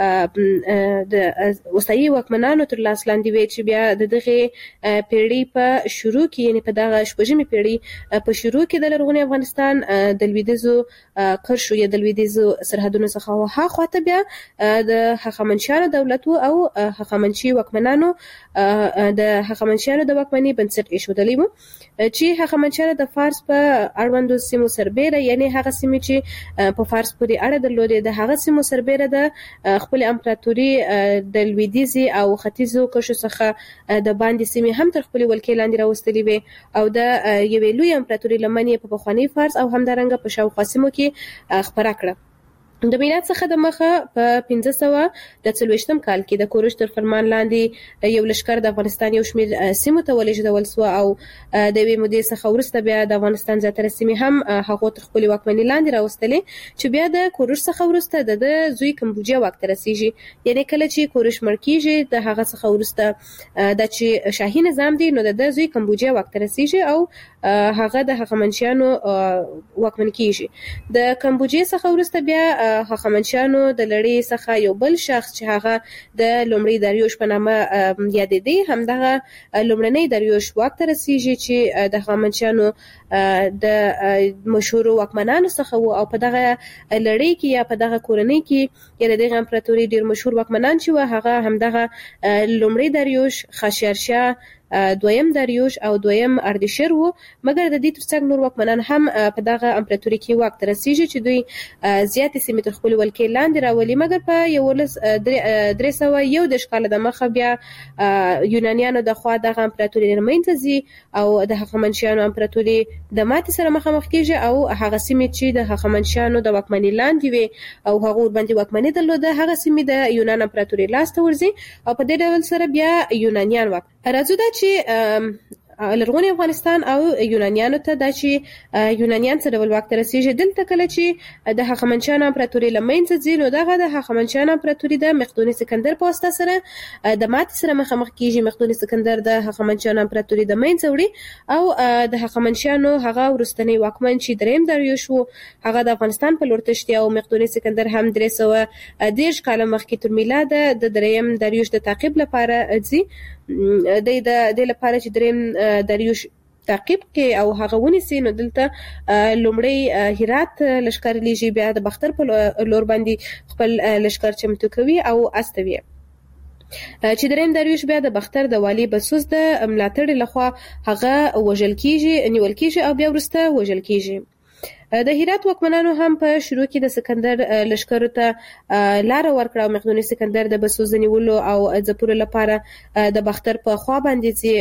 د اوستایي واکمنانو تر لاس لاندې وي چې بیا د دغه پیړۍ په شروع کې یعنی په دغه شپږمې پیړۍ په شروع کې د لرغوني افغانستان د لویدیځو قرشو یا د لویدیځو سرحدونو څخه ها خواته بیا د هخامنشیانو دولت او هخامنشي واکمنانو د هخامنشیانو د واکمنۍ بنسټ ایښودلی وو چې هخامنشیانو د فارس په اړوندو سیمو سربېره یعنی هغه سیمې چې په فارس پورې اړه درلودې د هغه سیمو سربېره د خپل امپراتوري د لویدیځي او ختیځو قشرو څخه د باندې سیمې هم تر خپل ولکې لاندې راوستلې وي او د یوې لوی امپراتوري لمنې په پخواني فارس او همدارنګه په شاوخوا سیمو کې خپره کړه. د میلاد څخه د مخه په 1540 کال کې د کوروش تر فرمان لاندې یو لشکر د افغانستان یو شمېر سیمو ته ولېږدول سو او د یوې مودې څخه وروسته بیا د افغانستان زیاتره سیمې هم هغو تر خپلې واکمنۍ لاندې راوستلې چې بیا د کوروش څخه وروسته د زوی کمبوجیا واک ته رسیږي. یعنی کله چې کوروش مړ کیږي د هغه څخه وروسته د چې شاهي نظام دی نو د زوی کمبوجیا واک ته رسیږي او هغه د هخامنشیانو واکمن کیږي. د کمبوجیا څخه وروسته بیا هخامنشیانو د لړۍ څخه یو بل شخص چې هغه د لومړي داریوش په نامه یادېدی همدغه لومړنی داریوش واک ته رسیږي چې د هخامنشیانو د مشهورو واکمنانو څخه وو او په دغه لړۍ کې یا په دغه کورنۍ کې یا د دغه امپراتوري ډیر مشهور واکمنان چې وو هغه همدغه لومړی داریوش خاشیارشا دویم داریوش او دویم اردشیر وو. مګر د دې ترڅنګ نور واکمنان هم په دغه امپراتوري کې واک ته رسیږي چې دوی زیاتې سیمې تر خپل ولکې لاندې راولي. مګر په 1301 کال د مخه بیا یونانیانو د خوا دغه امپراتوري لمنځه ځي او د هخامنشیانو امپراتوري د ماتې سره مخامخ کیږي او هغه سیمې چې د هخامنشیانو د واکمنۍ لاندې وي او هغه باندې واکمنۍ درلوده هغه سیمې د یونان امپراتوري لاس ته ورځي او په دې ډول سره بیا یونانیان واک راځو دا چې لرغوني افغانستان او یونانیانو ته دا چې یونانیان څه ډول واک ته رسیږي. دلته کله چې د هخامنشیانو امپراتوري لمنځه ځي نو دغه د هخامنشیانو امپراتوري د مقدوني سکندر په واسطه سره د ماتې سره مخامخ کیږي. مقدوني سکندر د هخامنشیانو امپراتوري د منځه وړي او د هخامنشیانو هغه وروستنی واکمن چې دریم داریوش وو هغه د افغانستان په لور تښتي او مقدوني سکندر هم 330 کال مخکې تر میلاد د دریم داریوش د تعقیب لپاره ځي. د لپاره چې دریم داریوش تعقیب کې او هغه ونیسي نو دلته لومړی هرات لشکر لیږي بیا د بختر په لور باندې خپل لشکر چمتو کوي او استوي چې دریم داریوش بیا د بختر د والی بسوس د ملاتړ لخوا هغه وژل کیږي نیول کیږي او بیا وروسته وژل کیږي. د هرات واکمنانو هم په شروع کې د سکندر لشکرو ته لار ورکړه او مقدوني سکندر د بسوس نیولو او ځپلو لپاره د بختر په خوا باندې چې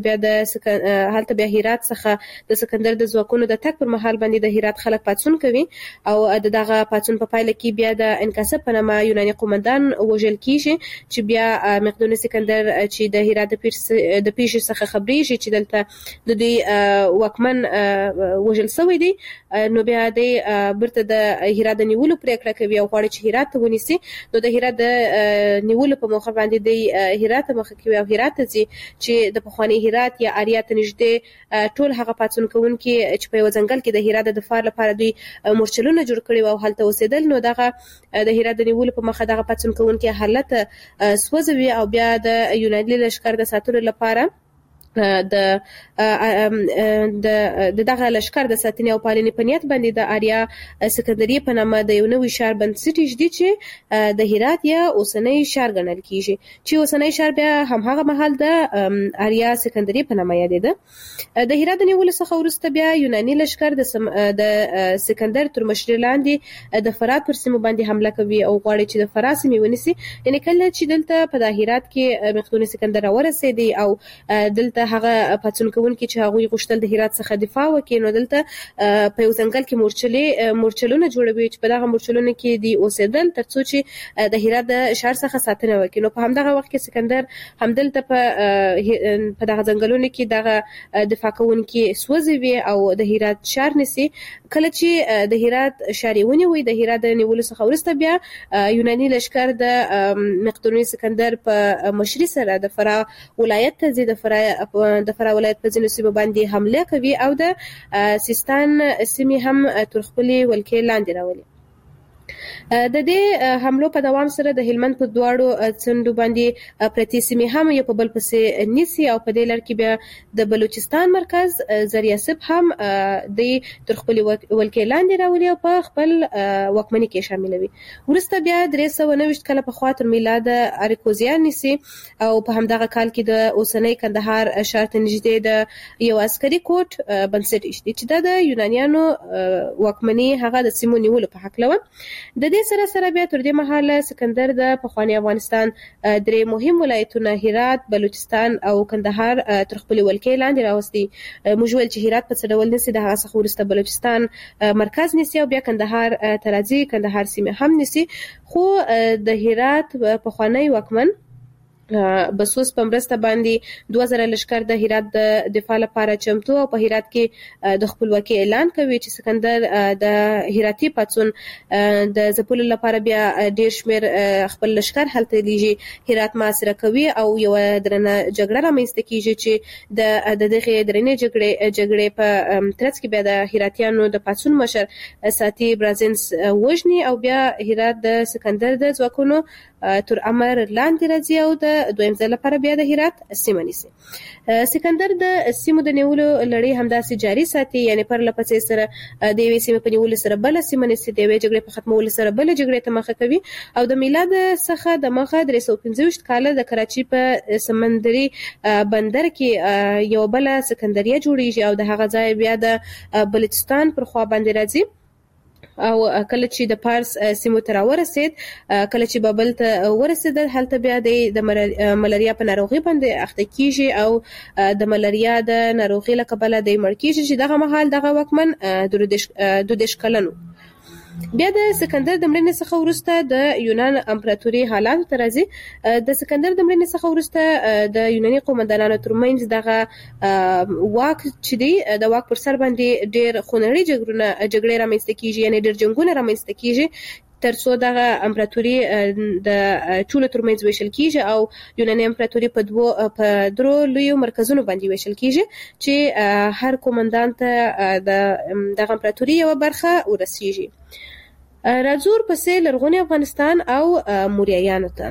هلته بیا هرات څخه د سکندر د ځواکونو د تګ پر مهال باندې د هرات خلک پاڅون کوي او دغه پاڅون په پایله کې بیا د انکاسب په نامه یوناني قومندان وژل کیږي چې بیا مقدوني سکندر چې د هرات د پیښې څخه خبرېږي چې دلته د دوی واکمن وژل شوی دی نو بیا د برته د هرات د نیولو پریکړه کوي او غواړي چې هرات ته ونیسي. نو د هرات د نیولو په موخه باندې د هرات مخه کوي او هرات ته ځي چې د پخوانی هرات یا آریا ته نږدې ټول هغه پاڅون کوونکي چې په یو ځنګل کې د هرات د دفاع لپاره دوی مورچلونه جوړ کړي او هلته اوسېدل نو دغه د هرات د نیولو په مخه دغه پاڅون کوونکي حالت سوځوي او بیا د یوناني لشکر د ساتلو لپاره د دغه لشکر د ساتنې او پالنې په نیت باندې د آریا سکندریه په نامه د یو نوي ښار بنسټ ایږدي چې د هرات یا اوسنۍ ښار ګڼل کیږي چې اوسنۍ ښار بیا هماغه مهال د آریا سکندریه په نامه یادېده. د هرات د نیولو څخه وروسته بیا یوناني لشکر د سکندر تر مشرۍ لاندې د فرات پر سیمو باندې حمله کوي او غواړي چې د فرات سیمې ونیسي. یعنې کله چې دلته په هرات کې مقدوني سکندر راورسېدی او دلته هغه پاڅون کوونکي چې هغوی غوښتل د هرات څخه دفاع وکړي نو دلته په یو ځنګل کې مورچلونه جوړوي چې په دغه مورچلونو کې دی اوسېدل ترڅو چې د هرات د ښار څخه ساتنه وکړي. نو په همدغه وخت کې سکندر همدلته په دغه ځنګلونو کې دغه دفاع کوونکي سوځوي او د هرات ښار نیسي. کله چې د هرات ښار ونیوي د هرات د نیولو څخه وروسته بیا یوناني لشکر د مقدوني سکندر په مشرۍ سره د فراه ولایت ته ځي. د فراه ولایت په ځینو سیمو باندې حمله کوي او د سیستان سیمې هم تر خپلې ولکې لاندې راولي. د دې حملو په دوام سره د هلمند په دواړو څنډو باندې پرتې سیمې هم یو په بل پسې نیسي او په دې لړ کې بیا د بلوچستان مرکز زریاسب هم د تر خپلې ولکې لاندې راولي او په خپل واکمنۍ کې شاملوي. وروسته بیا 329 کاله پخوا تر میلاد اریکوزیان نیسي او په همدغه کال کې د اوسنۍ کندهار ښار ته نږدې د یو عسکري کوټ بنسټ ایږدي چې دا د یونانیانو واکمنۍ هغه د سیمو نیولو په هکله وه. د دې سره بیا تر دې مهاله سکندر د پخواني افغانستان درې مهم ولایتونه هرات، بلوچستان او کندهار تر خپلې ولکې لاندې راوستي. موږ ویل چې هرات په څه ډول نیسي، د هغه څخه وروسته بلوچستان مرکز نیسي او بیا کندهار ته راځي، کندهار سیمې هم نیسي. خو د هرات پخوانی واکمن بسوس په مرسته باندې 2000 لشکر د هرات د دفاع لپاره چمتو او په هرات کې د خپلواکۍ اعلان کوي چې سکندر د هراتي پاڅون د ځپلو لپاره بیا ډیر شمیر خپل لشکر هلته لیږي، هرات محاصره کوي او یو درنه جګړه رامنځته کیږي چې د دغه درنې جګړې په ترڅ کې بیا د هراتیانو د پاڅون مشر ساتي برازنس وژني او بیا هرات د سکندر د ځواکونو تر امر لاندې راځي او د دویم ځل لپاره بیا د هرات سیمه نیسي. سکندر د سیمو د نیولو لړۍ همداسې جاري ساتي، یعنی پر لپسې سره د یوې سیمې په نیولو سره بله سیمه نیسي، د یوې جګړې په ختمولو سره بله جګړې ته مخه کوي او د میلاد څخه د مخه 325 کاله د کراچۍ په سمندري بندر کې یو بله سکندریه جوړیږي او د هغه ځای بیا د بلوچستان پر خوا باندې راځي. او کله چې د پارس سیمو ته راورسید، کله چې بابل ته ورسېدل، هلته بیا د ملاریا په ناروغي باندې اخته کیږي او د ملاریا د ناروغي له کبله د مړ کیږي چې دغه مهال دغه واکمن 22 کلن و. بیا د سکندر د مړینې څخه وروسته د یونان امپراتوري حالاتو ته راځي. د سکندر د مړینې څخه وروسته د یوناني قومندانانو ترمنځ دغه واک چې دی د واک پر سر باندې ډېر خونړۍ جګړې رامنځته کیږي، یعنی ډېر جنګونه رامنځته کیږي ترڅو دغه امپراتوري د ټولو ترمنځ ویشل کیږي او یوناني امپراتوري په درو لویو مرکزونو باندې ویشل کیږي چې هر قومندان ته دغه امپراتوري یو برخه ورسیږي. راځو پسې لرغوني افغانستان او موریایانو ته.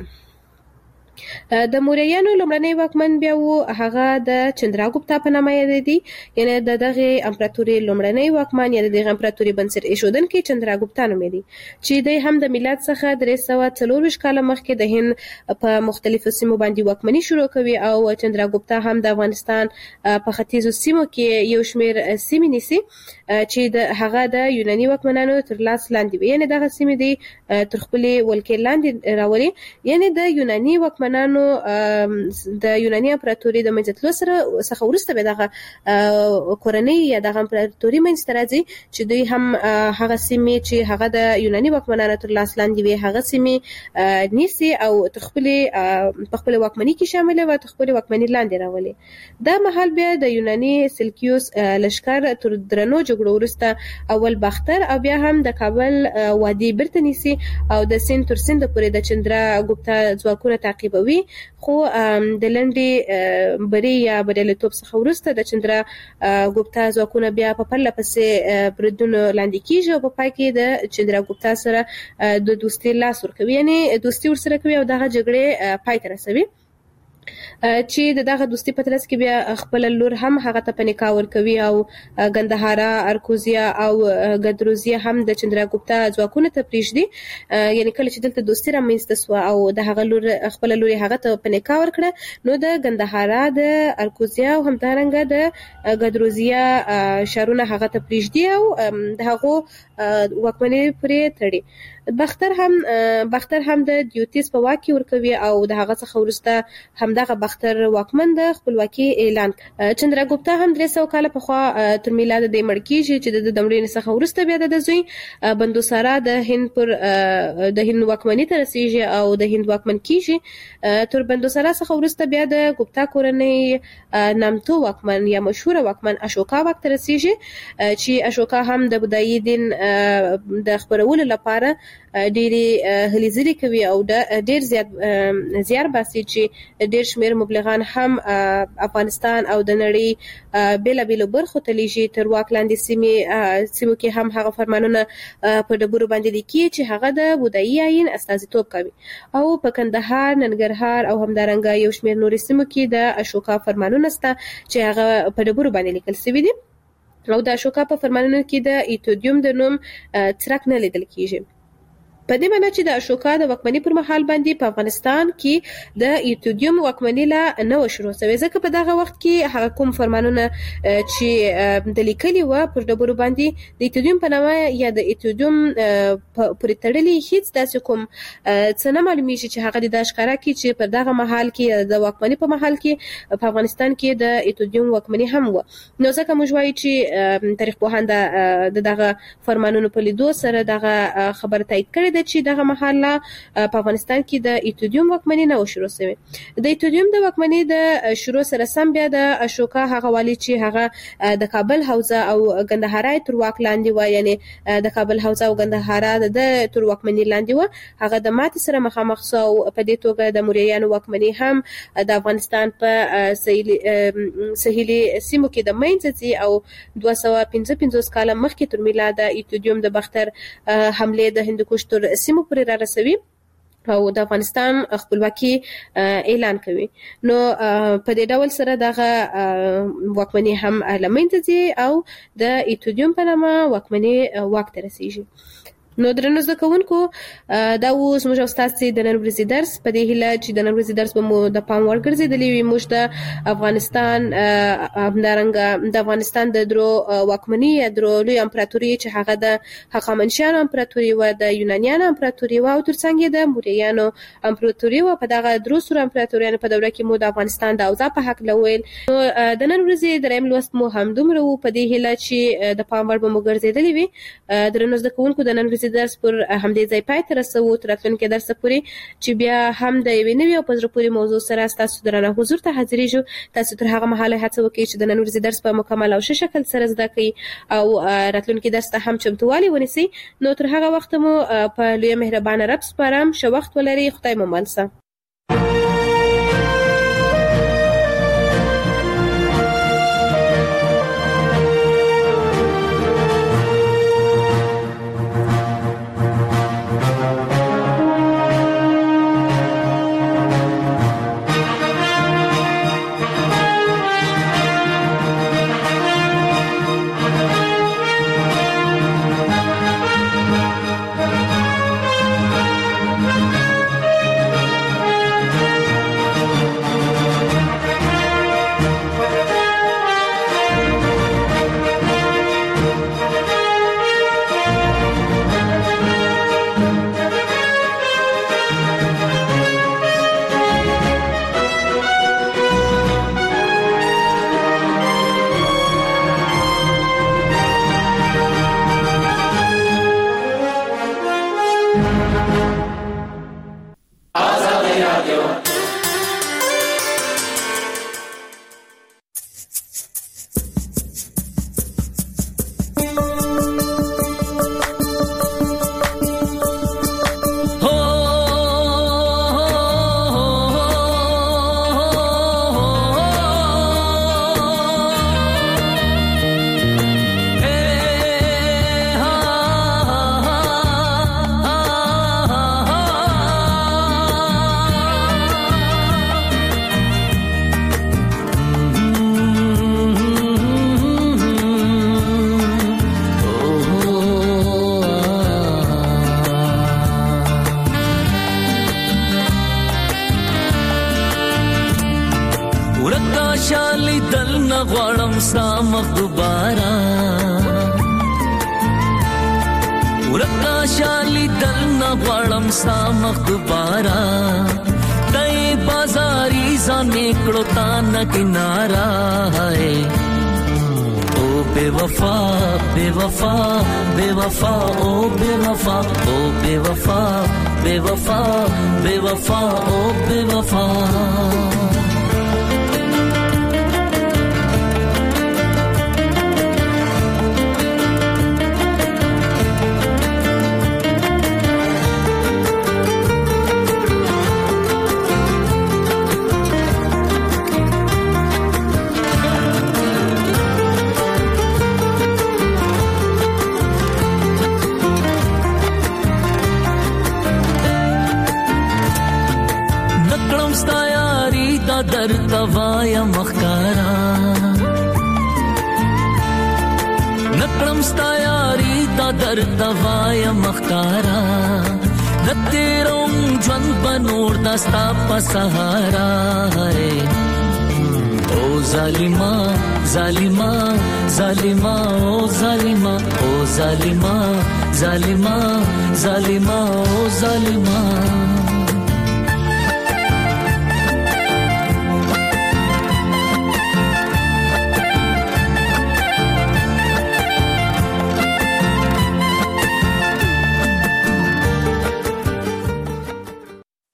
د موریایانو لومړنی واکمن بیا و هغه د چندراګوپتا په نامه یادېدی، یعنی د دغه امپراتوري لومړنی واکمن یا د دغه امپراتوري بنسټ ایښودونکی چندراګوپتا نومېدی چې دی هم د میلاد څخه 324 کاله مخکې د هند په مختلفو سیمو باندې واکمني شروع کوي او چندراګوپتا هم د افغانستان په ختیځو سیمو کې یو شمېر سیمې نیسي چې د هغه د یوناني واکمنانو تر لاس لاندې وي، یعنی دغه سیمې دی تر خپلې ولکې لاندې راولي. یعنی د یوناني واکمنانو د یوناني امپراتوري د منځتلو څخه وروسته به دغه کورنۍ یا دغه امپراتوري منځته راځي چې دوی هم هغه سیمې چې هغه د یوناني واکمنانو تر لاس لاندې وي هغه سیمې نیسي او تر خپلې واکمنۍ کې شامل وي او تر خپلې واکمنۍ لاندې راولي. دا مهال بیا د یوناني سلکیوس لشکر تر درنو جګړو وروسته اول باختر او بیا هم د کابل وادي بیرته نیسي او د سیند تر سینده پورې د چندراګوپتا ځواکونه تعقیبوي. خو د لنډې بري یا بریالیتوب څخه وروسته د چندراګوپتا ځواکونه بیا په پرله پسې بریدونو لاندې کیږي او په پای کې د چندراګوپتا سره د دوستۍ لاس ورکوي، یعنی دوستي ورسره کوي او دغه جګړې پای ته رسوي. چې دغه دوستي په ترڅ کې بیا خپل لور هم هغه ته په نکاح ورکوي او ګندهارا ارکوزیا او ګدروزیا هم د چندراګوپتا ځواکونو ته پریږدي یعنی کله چې دلته دوستي رامنځته سوه او د هغه لور خپل لور هغه ته په نکاح ورکړه نو د ګندهارا د ارکوزیا او همدارنګه د ګدروزیا شارونه هغه ته پریږدي او د هغو واکمنۍ پرې تړي. باختر هم د دیوتیس په واک کې ورکوي او د هغه څخه وروسته همدغه باختر واکمن د خپلواکي اعلان. چندراګوپتا هم 300 کاله پخوا تر میلاد د مړ کیږي چې د مړینې څخه وروسته بیا د زوی بندوسارا د هند واکمنۍ ته رسیږي او د هند واکمن کیږي. تر بندوسارا څخه وروسته بیا د ګوپتا کورنۍ نامتو واکمن یا مشهور واکمن اشوکا واک ته رسیږي چې اشوکا هم د بودایي دین د خپرولو لپاره ډېری هلې ځلې کوي او ډېر زیار باسي چې ډېر شمېر مبلغان هم افغانستان او د نړۍ بېلابېلو برخو ته لیږي. تر واک لاندې سیمو کې هم هغه فرمانونه په ډبرو باندې لیکي چې هغه د بودایي آیین استازیتوب کوي او په کندهار، ننګرهار او همدارنګه یو شمېر نورې سیمو کې د اشوکا فرمانونه شته چې هغه په ډبرو باندې لیکل شوي دي او د اشوکا په فرمانونو کې د ایتودیوم د نوم څرک نه لیدل کیږي. په دې معنی چې د اشوکا د واکمنۍ پر مهال باندې په افغانستان کې د ایتودیوم واکمنۍ لا نه و شروع شوې ځکه په دغه وخت کې هغه کوم فرمانونه چې د لیکلي و پر ډبرو باندې د ایتودیوم په نامه یا د ایتودیوم پورې تړلي هیڅ داسې کوم څه نه معلومیږي چې هغه د ښکارا کې چې په دغه مهال کې د واکمنۍ په مهال کې په افغانستان کې د ایتودیوم واکمنۍ هم و. نو ځکه موږ وایو چې تاریخ پوهان د دغه فرمانونو په لیدو سره دغه خبر تایید کړي ده چې دغه مهال په افغانستان کې د ایتودیوم واکمنۍ نه و شروع شوې. د ایتودیوم د واکمنۍ د شروع سره سم بیا د اشوکا هغه والی چې هغه د کابل حوزه او ګندهارا تر واک لاندې و یعنی د کابل حوزه او ګندهارا د تر واکمنۍ لاندې و هغه د ماتې سره مخامخ شو او په دې توګه د موریانو واکمنۍ هم د افغانستان په سهیلي سیمو کې د منځ ځي او 255 کاله مخکې تر میلاد د ایتودیوم د باختر حمله د هندوکش تر سیمو پورې را رسوي او د افغانستان خپلواکي اعلان کوي. نو په دې ډول سره دغه واکمنۍ هم له منځه ځي او د ایتودیوم په نامه واکمنۍ واک ته رسیږي. نو درنو زده کوونکو دا اوس موږ تاسو د نن ورځې درس په دې هیله چې د نن ورځې درس به مو د پام وړ ګرځېدلی وي. موږ د افغانستان همدارنګه د افغانستان د درو واکمنۍ یا درو لوی امپراتوري چې هغه د هخامنشیانو امپراتوري و د یونانیانو امپراتوري و او ترڅنګ د موریانو امپراتوري و. په دغه درو سره امپراتوریانو په دوره کې مو د افغانستان د اوضاع په حق لویل. نو د نن ورځې دریم لوست مو هم دومره و په دې هیله چې د پام وړ به مو ګرځېدلی وي. درنو زده کوونکو د نن ورځې درس پر همدې ځای پای ته رسوو تر راتلونکي درسه پورې چې بیا هم د یوې نوې او په زړه پورې موضوع سره ستاسو درانه حضور ته حاضرېږو. تاسو تر هغه مهاله هڅه وکړئ چې د نن ورځې درس په مکمل او ښه شکل سره زده کړئ او راتلونکي درس ته هم چمتووالی ونیسئ. نو تر هغه وخته مو په لویه مهربانه رب سپارم. ښه وخت ولرئ. خدای مو مل شه. شالي دل نغوړم سامخ دوباره ورکا شالي دل نغوړم سامخ دوباره دای بازاري ځانې کړو تا نه کنارا ہے او بے وفا بے وفا بے وفا او بے وفا او بے وفا بے وفا بے وفا او بے وفا در توایا مخکارا نکړم ستا یاري دا در توایا مخکارا نتیروم ژوند بنور دستا په سهارا او ظالما ظالما ظالما او ظالما او ظالما ظالما ظالما او ظالما